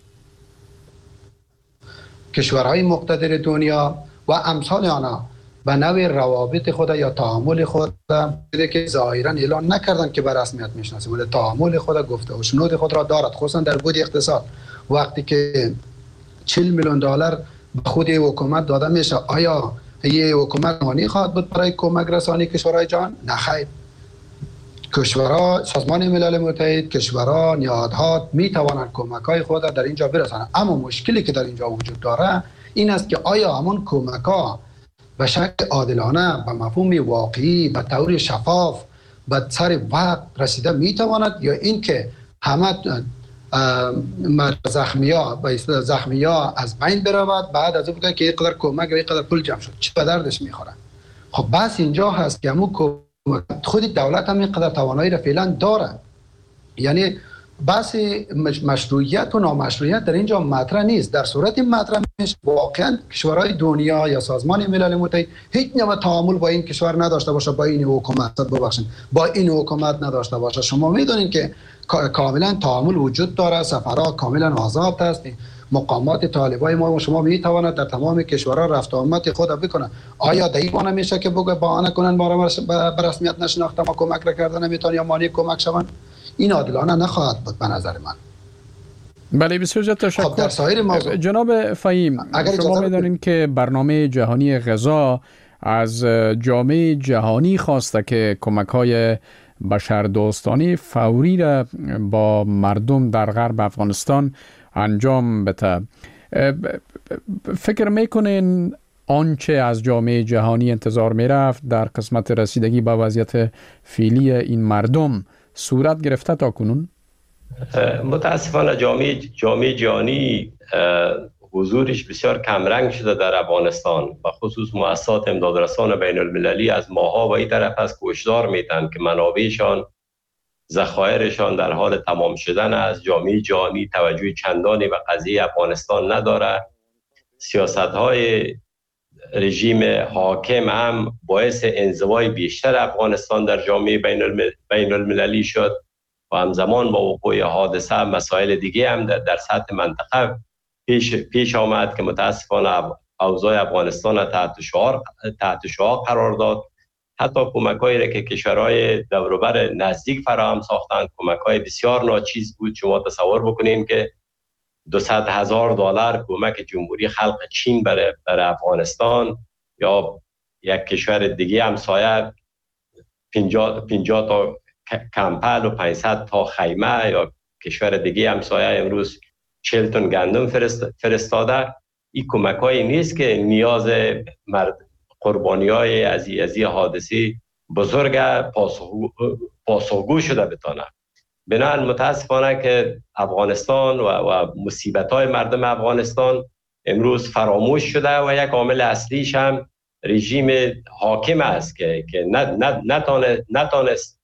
کشورهای مقتدر دنیا و امثال آنها به نوع روابط خود یا تعامل خود که ظاهرا اعلان نکردن که به رسمیت میشناسه، ولی تعامل خود گفته و شنود خود را دارد، خصوصا در بود اقتصاد. وقتی که چهل میلیون دلار به خود حکومت داده میشه، آیا یه حکومت مانی خواهد بود برای کمک رسانی کشورهای جهان؟ نه خیر. کشورها، سازمان ملل متحد، کشورها، نهادها می توانند کمک های خود در اینجا برسانند، اما مشکلی که در اینجا وجود داره این است که آیا همون کمک ها به شکل عادلانه، به مفهوم واقعی، به طور شفاف به سر وقت رسیده می تواند، یا این که همه زخمی ها زخمی ها از بین برود، بعد از اون بگه که اینقدر کمک و اینقدر پول جمع شد، چه به دردش میخوره؟ خب بس اینجا هست که همون خود دولت هم اینقدر توانایی را فعلا داره. یعنی بحث مشروعیت و نامشروعیت در اینجا مطرح نیست. در صورت مطرح میشه واقعا کشورهای دنیا یا سازمان ملل متحد هیچ نوع تعامل با این کشور نداشته باشه، با این حکومت ببخشید با این حکومت نداشته باشه. شما میدونید که کاملا تعامل وجود داره، سفرها کاملا آزاد هست، مقامات طالبای ما و شما میتواند در تمام کشورها رفت و آمد خود بکنن. آیا دیوانه میشه که بگه بهانه کنن ما را به رسمیت نشناخته ما کمک را کردن نمیتونن یا مانی کمک شون؟ این عادلانه نخواهد بود به نظر من. بله بسیار زیاد تشکر. خب در سایر موضوع جناب فهیم، شما می‌دانید که برنامه جهانی غذا از جامعه جهانی خواسته که کمک‌های بشردوستانه فوری را با مردم در غرب افغانستان انجام بده. فکر میکنین آنچه از جامعه جهانی انتظار میرفت در قسمت رسیدگی به وضعیت فعلی این مردم صورت گرفته تا کنون؟ متاسفانه جامعه جامعه جهانی حضورش بسیار کمرنگ شده در افغانستان و خصوص مؤسسات امدادرسان بین المللی از ماها و این طرف از هشدار میدن که منابعشان ذخایرشان در حال تمام شدن است. جامعه جهانی توجه چندانی به قضیه افغانستان نداره. سیاست‌های رژیم حاکم هم باعث انزوای بیشتر افغانستان در جامعه بین المللی شد و همزمان با وقوع حادثه مسائل دیگه هم در سطح منطقه پیش پیش آمد که متاسفانه اوضاع افغانستان را تحت شعار تحت شعار قرار داد. حتی کمک‌هایی را که کشورهای دور و بر نزدیک فراهم ساختند کمک‌های بسیار ناچیز بود. شما تصور بکنیم که دویست هزار دلار کمک جمهوری خلق چین برای برای افغانستان یا یک کشور دیگه همسایه پنجاه تا کمپل و پانصد تا خیمه یا کشور دیگه همسایه امروز چهل تن گندم فرست فرستاده. این کمک‌هایی نیست که نیاز مرد قربانی‌های از از حادثه بزرگ پاسخگو پاسخگو شده بتونه. بنابراین متاسفانه که افغانستان و, و مصیبت‌های مردم افغانستان امروز فراموش شده و یک عامل اصلیش هم رژیم حاکم است که که نتانست نتانست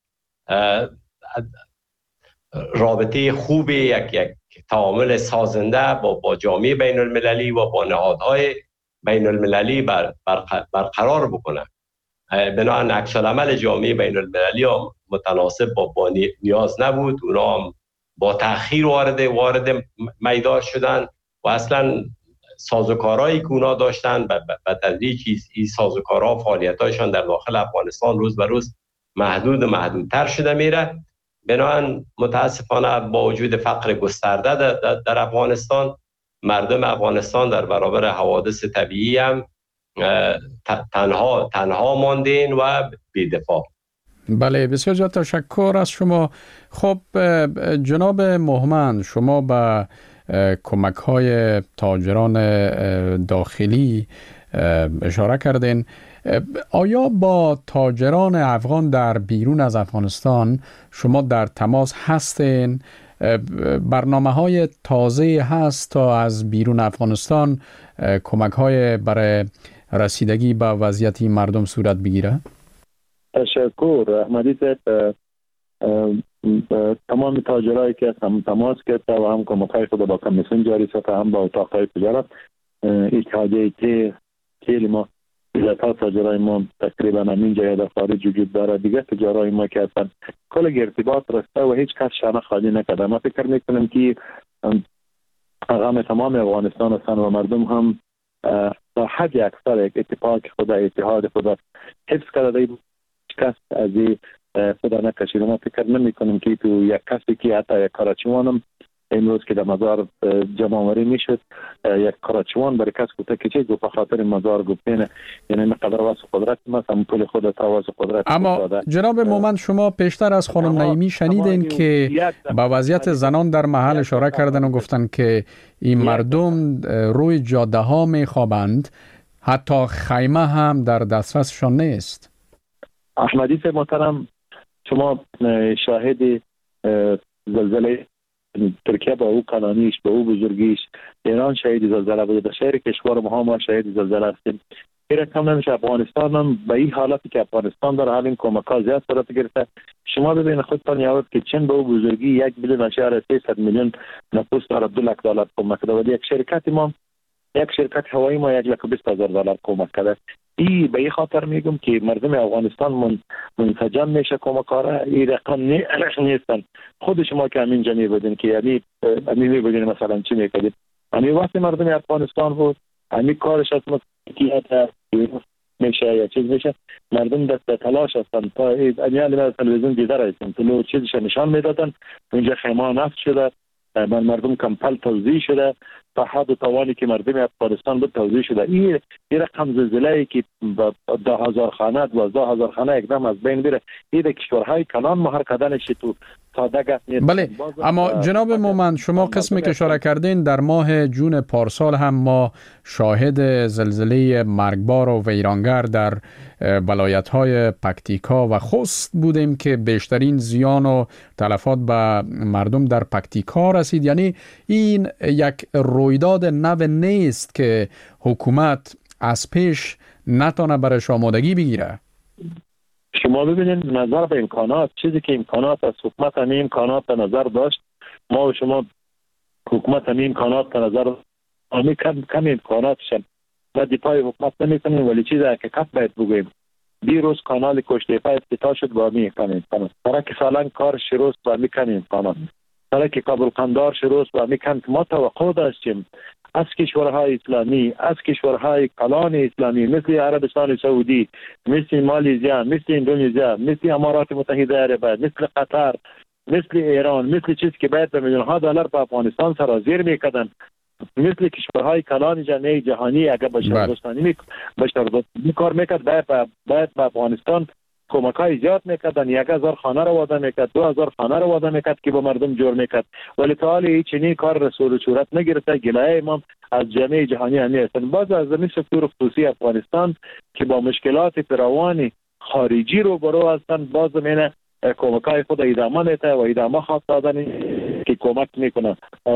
رابطه خوبی یک یک تعامل سازنده با با جامعه بین المللی و با نهادهای بین المللی بر برقرار بکنه. بنابراین عکس العمل جامعه بین المللی متناسب با, با نیاز نبود. اونا هم با تأخیر وارد وارد میدان شدن و اصلا سازوکارهایی که اونا داشتن به تدریج این سازوکارها فعالیتایشان در داخل افغانستان روز به روز محدود و محدودتر شده میره. بنابراین متاسفانه با وجود فقر گسترده در, در افغانستان مردم افغانستان در برابر حوادث طبیعی هم تنها تنها ماندین و بی‌دفاع. بله بسیار زیاد تشکر از شما. خب جناب مهمند، شما به کمک های تاجران داخلی اشاره کردین. آیا با تاجران افغان در بیرون از افغانستان شما در تماس هستین؟ برنامه های تازه هست تا از بیرون افغانستان کمک های برای رسیدگی به وضعیت مردم صورت بگیره؟ تشکر احمدی صاحب. تمام تاجرایی که هم تماس کرده و هم کمک‌های خود با کمیسیون جاری ساخته هم با اتاق‌های تجارت اتحادیه تیل ما تا تاجرای ما تقریبا همین جای در خارج وجود داره. دیگه تجارای ما که هستن کل ارتباط رسته و هیچ کس شانه خالی نکرده. ما فکر میکنم که غم تمام افغانستان هستن و مردم هم تا حد اکثر یک اتفاق خدا اتحاد خدا حفظ کرده. کس از خدا نکشیده. ما فکر نمی کنم که تو یک کسی که حتی یک کاراچوانم امروز که در مزار جمع آوری میشد یک کاراچوان برای کس گفته که چه گفت خاطر مزار گفتینه، یعنی مقدر واسه قدرت ما هم پول خود تا واسه قدرت. اما جناب مومند شما پیشتر از خانم نعیمی شنیدین که با وضعیت زنان در محل اشاره کردن و گفتن که این مردم روی جاده ها میخوابند، حتی خیمه هم در دسترسشان نیست. احمدی محترم، شما شاهد زلزله ترکیه با او کلانیش با او بزرگیش، ایران شاهد زلزله بوده، در شهر کشور ما ما شاهد زلزله هستیم. این کم نمیشه افغانستان هم به این حالتی که افغانستان داره حال این کمک‌ها زیاد صورت گرفته. شما ببینید خودتان یاد که چین به او بزرگی یک میلیون اشاره سیصد میلیون نفوس داره، دو لک دلار کمک داده. یک شرکت ما یک شرکت هوایی ما یک لک و بیست هزار دلار کمک کرده. ای به این خاطر میگم که مردم افغانستان من منسجم میشه کمکاره این رقم نیستن. خود شما که همین جمعی بودین که یعنی همین میبودین مثلا چی میکردید، همین وقتی مردم افغانستان بود همین کارش از مسئولیت میشه یا چیز میشه، مردم دست تلاش هستن تا این تلویزیون دیده رایستن تلو چیزش نشان میدادن. اونجا خیمه نفت شده من مردم کمپل توزیع شده تا حد و توانی که مردم افغانستان به توزیع شده. این این رقم زلزله‌ای که ده هزار خانه دوازده هزار خانه اقدام از بین بره، این در کشورهای کلان مهار کردنش تو ساده گفت نیست. بله، اما جناب مومند شما قسمی که اشاره کردین در ماه جون پارسال هم ما شاهد زلزله مرگبار و ویرانگر در ولایت‌های پکتیکا و خوست بودیم که بیشترین زیان و تلفات به مردم در پکتیکا رسید. یعنی این یک رویداد نو نیست که حکومت از پیش نتونه برش آمادگی بگیره. شما ببینید نظر به امکانات، چیزی که امکانات از حکومت همین امکانات به نظر داشت، ما و شما حکومت همین امکانات به نظر همین کم, کم امکاناتشن و دفاع حکومت نمیکنیم، ولی چیزی حقیقت باید بگویم. دیروز کانال کشتیپای افتتاح شد با همین امکانات، برای که سالن کار شروع با همین کم امکانات، برای که کابل قندار شروع با همین کم که ما توقع داشتیم از کشورهای اسلامی، از کشورهای کلان اسلامی مثل عربستان سعودی، مثل مالزیا، مثل اندونزیا، مثل امارات متحده عربه، مثل قطر، مثل ایران، مثل چیزی که باید به میلیون ها دلار به افغانستان سرازیر میکردن، مثل کشورهای کلان جامعه جهانی اگر بشردوستانی بشردوستانی کار میکرد باید باید به افغانستان کمکای زیاد میکردن. یک هزار خانه رو وعده میکرد، دو هزار خانه رو وعده میکرد که به مردم جور میکرد، ولی تا حال هیچ چنین کار رسول و صورت نگرفته. گلایه ما از جامعه جهانی همی هستن. بعض از زمین سکتور خصوصی افغانستان که با مشکلات فراوان خارجی رو برو هستن، باز زمینه کمکای خود ادامه میده و ادامه خواست دادن که کمک میکنه.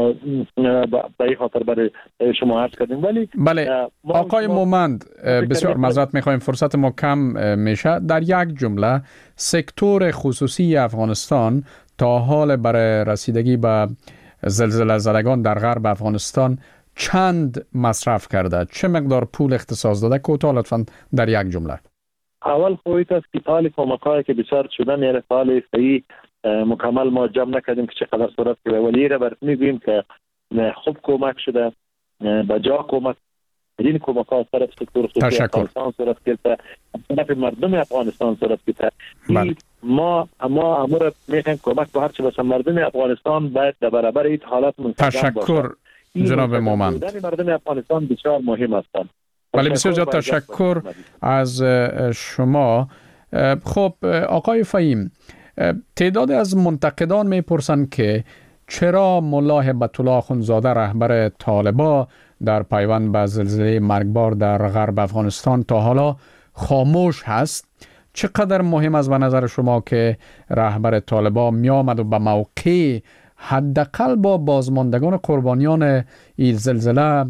به این خاطر برای شما عرض کردیم. ولی بله آقای مومند بسیار معذرت میخوایم فرصت ما کم میشه. در یک جمله سکتور خصوصی افغانستان تا حال برای رسیدگی به زلزله زدگان در غرب افغانستان چند مصرف کرده؟ چه مقدار پول اختصاص داده؟ کوتاه لطفاً در یک جمله. اول خویت است که فعال کمک‌هایی که بسیار شدن، یعنی فعال صحیح مکمل ما جمع نکردیم که چقدر صورت کرده، ولی را برات میگوییم که خوب کمک شده، با جا کمک این کمک‌ها از طرف سکتور خصوصی افغانستان صورت گرفته، از طرف مردم افغانستان صورت گرفته. ما ما امر میخوایم کمک به هر چه بس مردم افغانستان باید در برابر این حالات منتظم باشه. تشکر جناب مومند. مردم افغانستان بسیار مهم هستند. بله بسیار زیاد تشکر از شما. خب آقای فهیم، تعداد از منتقدان میپرسند که چرا ملا هبت الله اخوندزاده رهبر طالبان در پیوند به زلزله مرگبار در غرب افغانستان تا حالا خاموش هست؟ چقدر مهم است به نظر شما که رهبر طالبان می آمد و به موقع حداقل با بازماندگان قربانیان این زلزله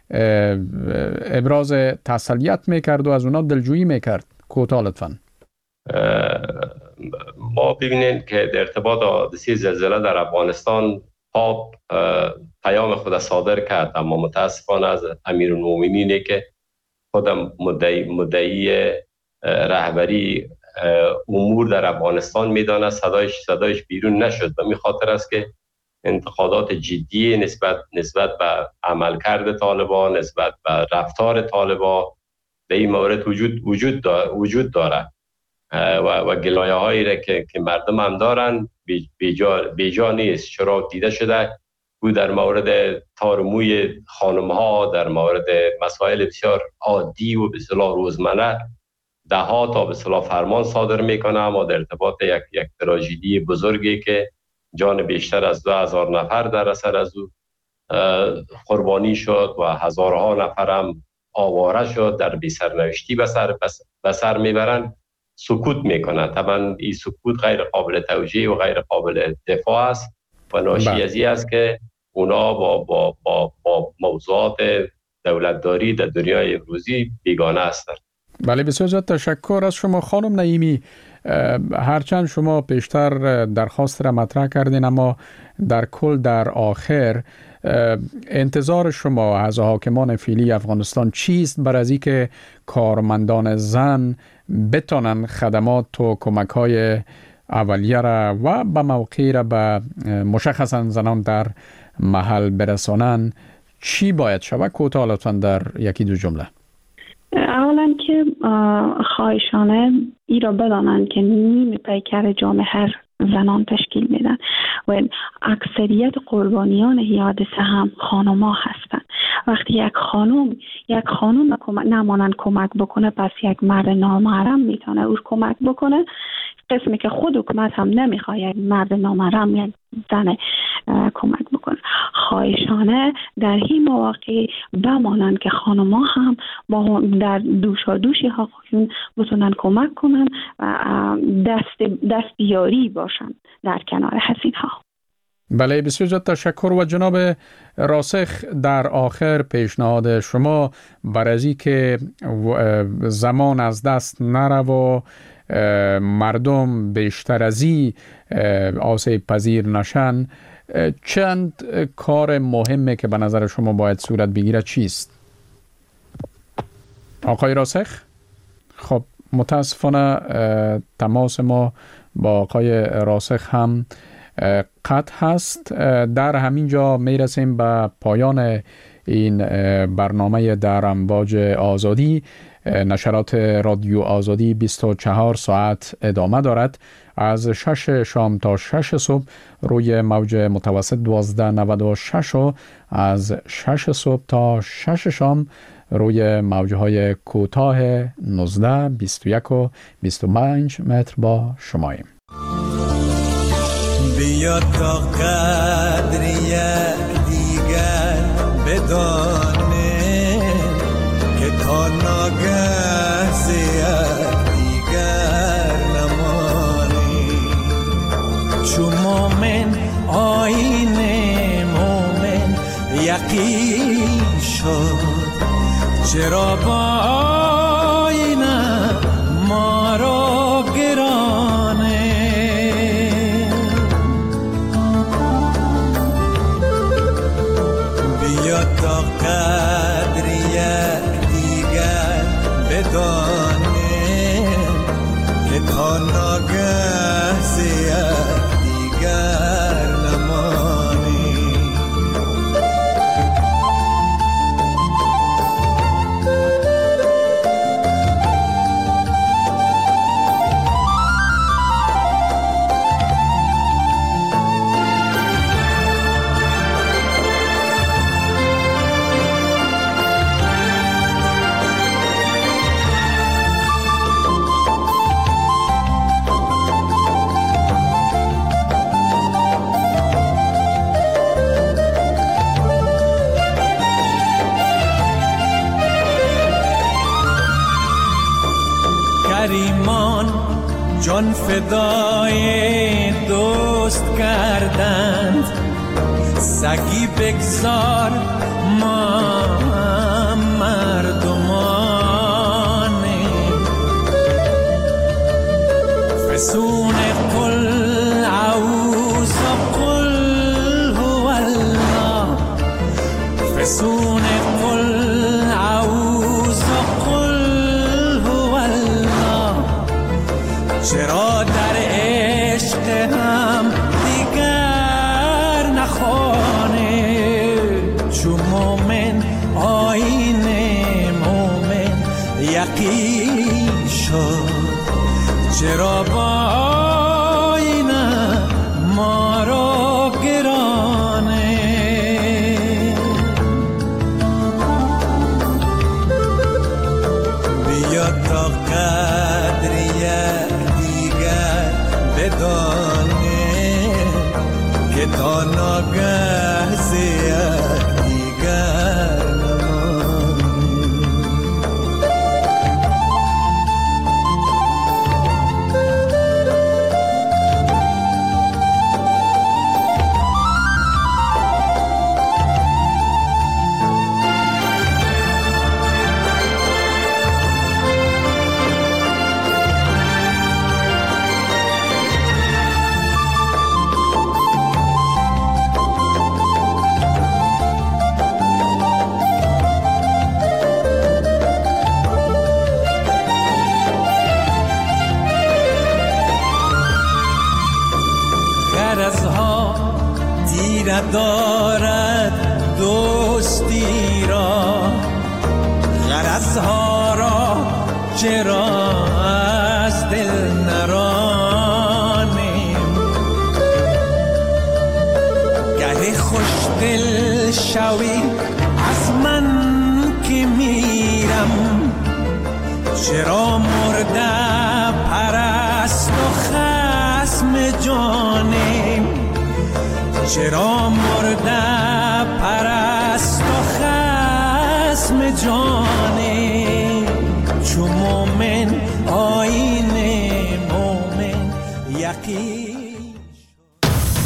ابراز تسلیت میکرد و از اونا دلجویی میکرد؟ کوتاه لطفاً. ما ببینید که در ارتباط حادثه زلزله در افغانستان پاپ پیام خود صادر کرد، اما متاسفانه از امیرالمومنینی که خود مدعی, مدعی رهبری امور در افغانستان میدانه صدایش صدایش بیرون نشد. و می خاطر است که انتقادات جدی نسبت نسبت به عملکرد طالبان، نسبت به رفتار طالبان به این مورد وجود وجود داره وجود داره و و گلایه هایی را که که مردم هم دارن بیجا بیجا نیست. چرا دیده شده او در مورد تارموی خانم ها، در مورد مسائل بسیار عادی و به اصطلاح روزمره ده ها تا به اصطلاح فرمان صادر میکنه، اما در ارتباط یک یک تراژدی بزرگی که جان بیشتر از دو هزار نفر در اثر از او قربانی شد و هزارها نفر هم آواره شد، در بی سرنوشتی به سر به سر میبرن، سکوت میکنن. طبعا این سکوت غیر قابل توجیه و غیر قابل دفاع است و ناشی از این است که اونا با با با, با موضوعات دولتداری در دنیای امروزی بیگانه هستند. بله بسیار زیاد تشکر از شما خانم نعیمی. هرچند شما پیشتر درخواست را مطرح کردین، اما در کل در آخر انتظار شما از حاکمان فعلی افغانستان چیست برای از اینکه کارمندان زن بتونن خدمات و کمک‌های اولیه را و به موقع را به مشخصا زنان در محل برسانن؟ چی باید شود؟ کوتاه لطفاً در یکی دو جمله. اولا که خواهشانه ای را بدانند که نیم پیکر جامعه هر زنان تشکیل میدن. و اکثریت قربانیان این حادثه هم خانم‌ها هستند. وقتی یک خانم یک خانم نمانند کمک بکنه، پس یک مرد نامحرم میتونه او کمک بکنه. قسمی که خود حکومت هم نمیخواد یک مرد نامحرم یک زن کمک بکنه. خواهشانه در این مواقع بمانند که خانم‌ها هم با در دوشادوشی ها بتونن کمک کنن و دست دستیاری باشن در کنار حسین‌ها. بله، بسیار زیاد تشکر. و جناب راسخ، در آخر پیشنهاد شما برای از این که زمان از دست نره و مردم بیشتر از این آسیب پذیر نشن، چند کار مهمه که به نظر شما باید صورت بگیره چیست؟ آقای راسخ؟ خب متاسفانه تماس ما با آقای راسخ هم قطع هست. در همین جا می رسیم به پایان این برنامه در امواج آزادی. نشرات رادیو آزادی بیست و چهار ساعت ادامه دارد، از شش شام تا شش صبح روی موج متوسط دوازده نود و شش و از شش صبح تا شش شام روی موجهای کوتاه نوزده، بیست و یک و بیست و پنج متر با شماییم. بیا تا قدری دیگر بدانه که تا ناگه زیاد دیگر نمانی. چو مومن آیین مومن یقین شد، چرا با آینه ما را گرانه. بیا تا قدری دیگر بدانه که تا ناگه زیاد دیگر نمانی. کریمان جان فدای دوست کردند، سگی بگذار ما مردمانیم. فسون قل اعوذ قل هو الله، فسون قل اعوذ قل هو الله. چرا در عشق هم دیگر نخوانه؟ چو مومن آیین مومن یقین شد، چرا با آینه ما را گرانه. بیا تا قدری دیگر بدانه که تا ناگه زیاد دیگر نمانی. غرضها تیره دارد دوستی را، غرضها را چرا از دل نرانیم. خوش دل شوی از من که میرم، چرا مرده پرست و خصم جانم، چرا مرده پرست و خصم جانم، چو مومن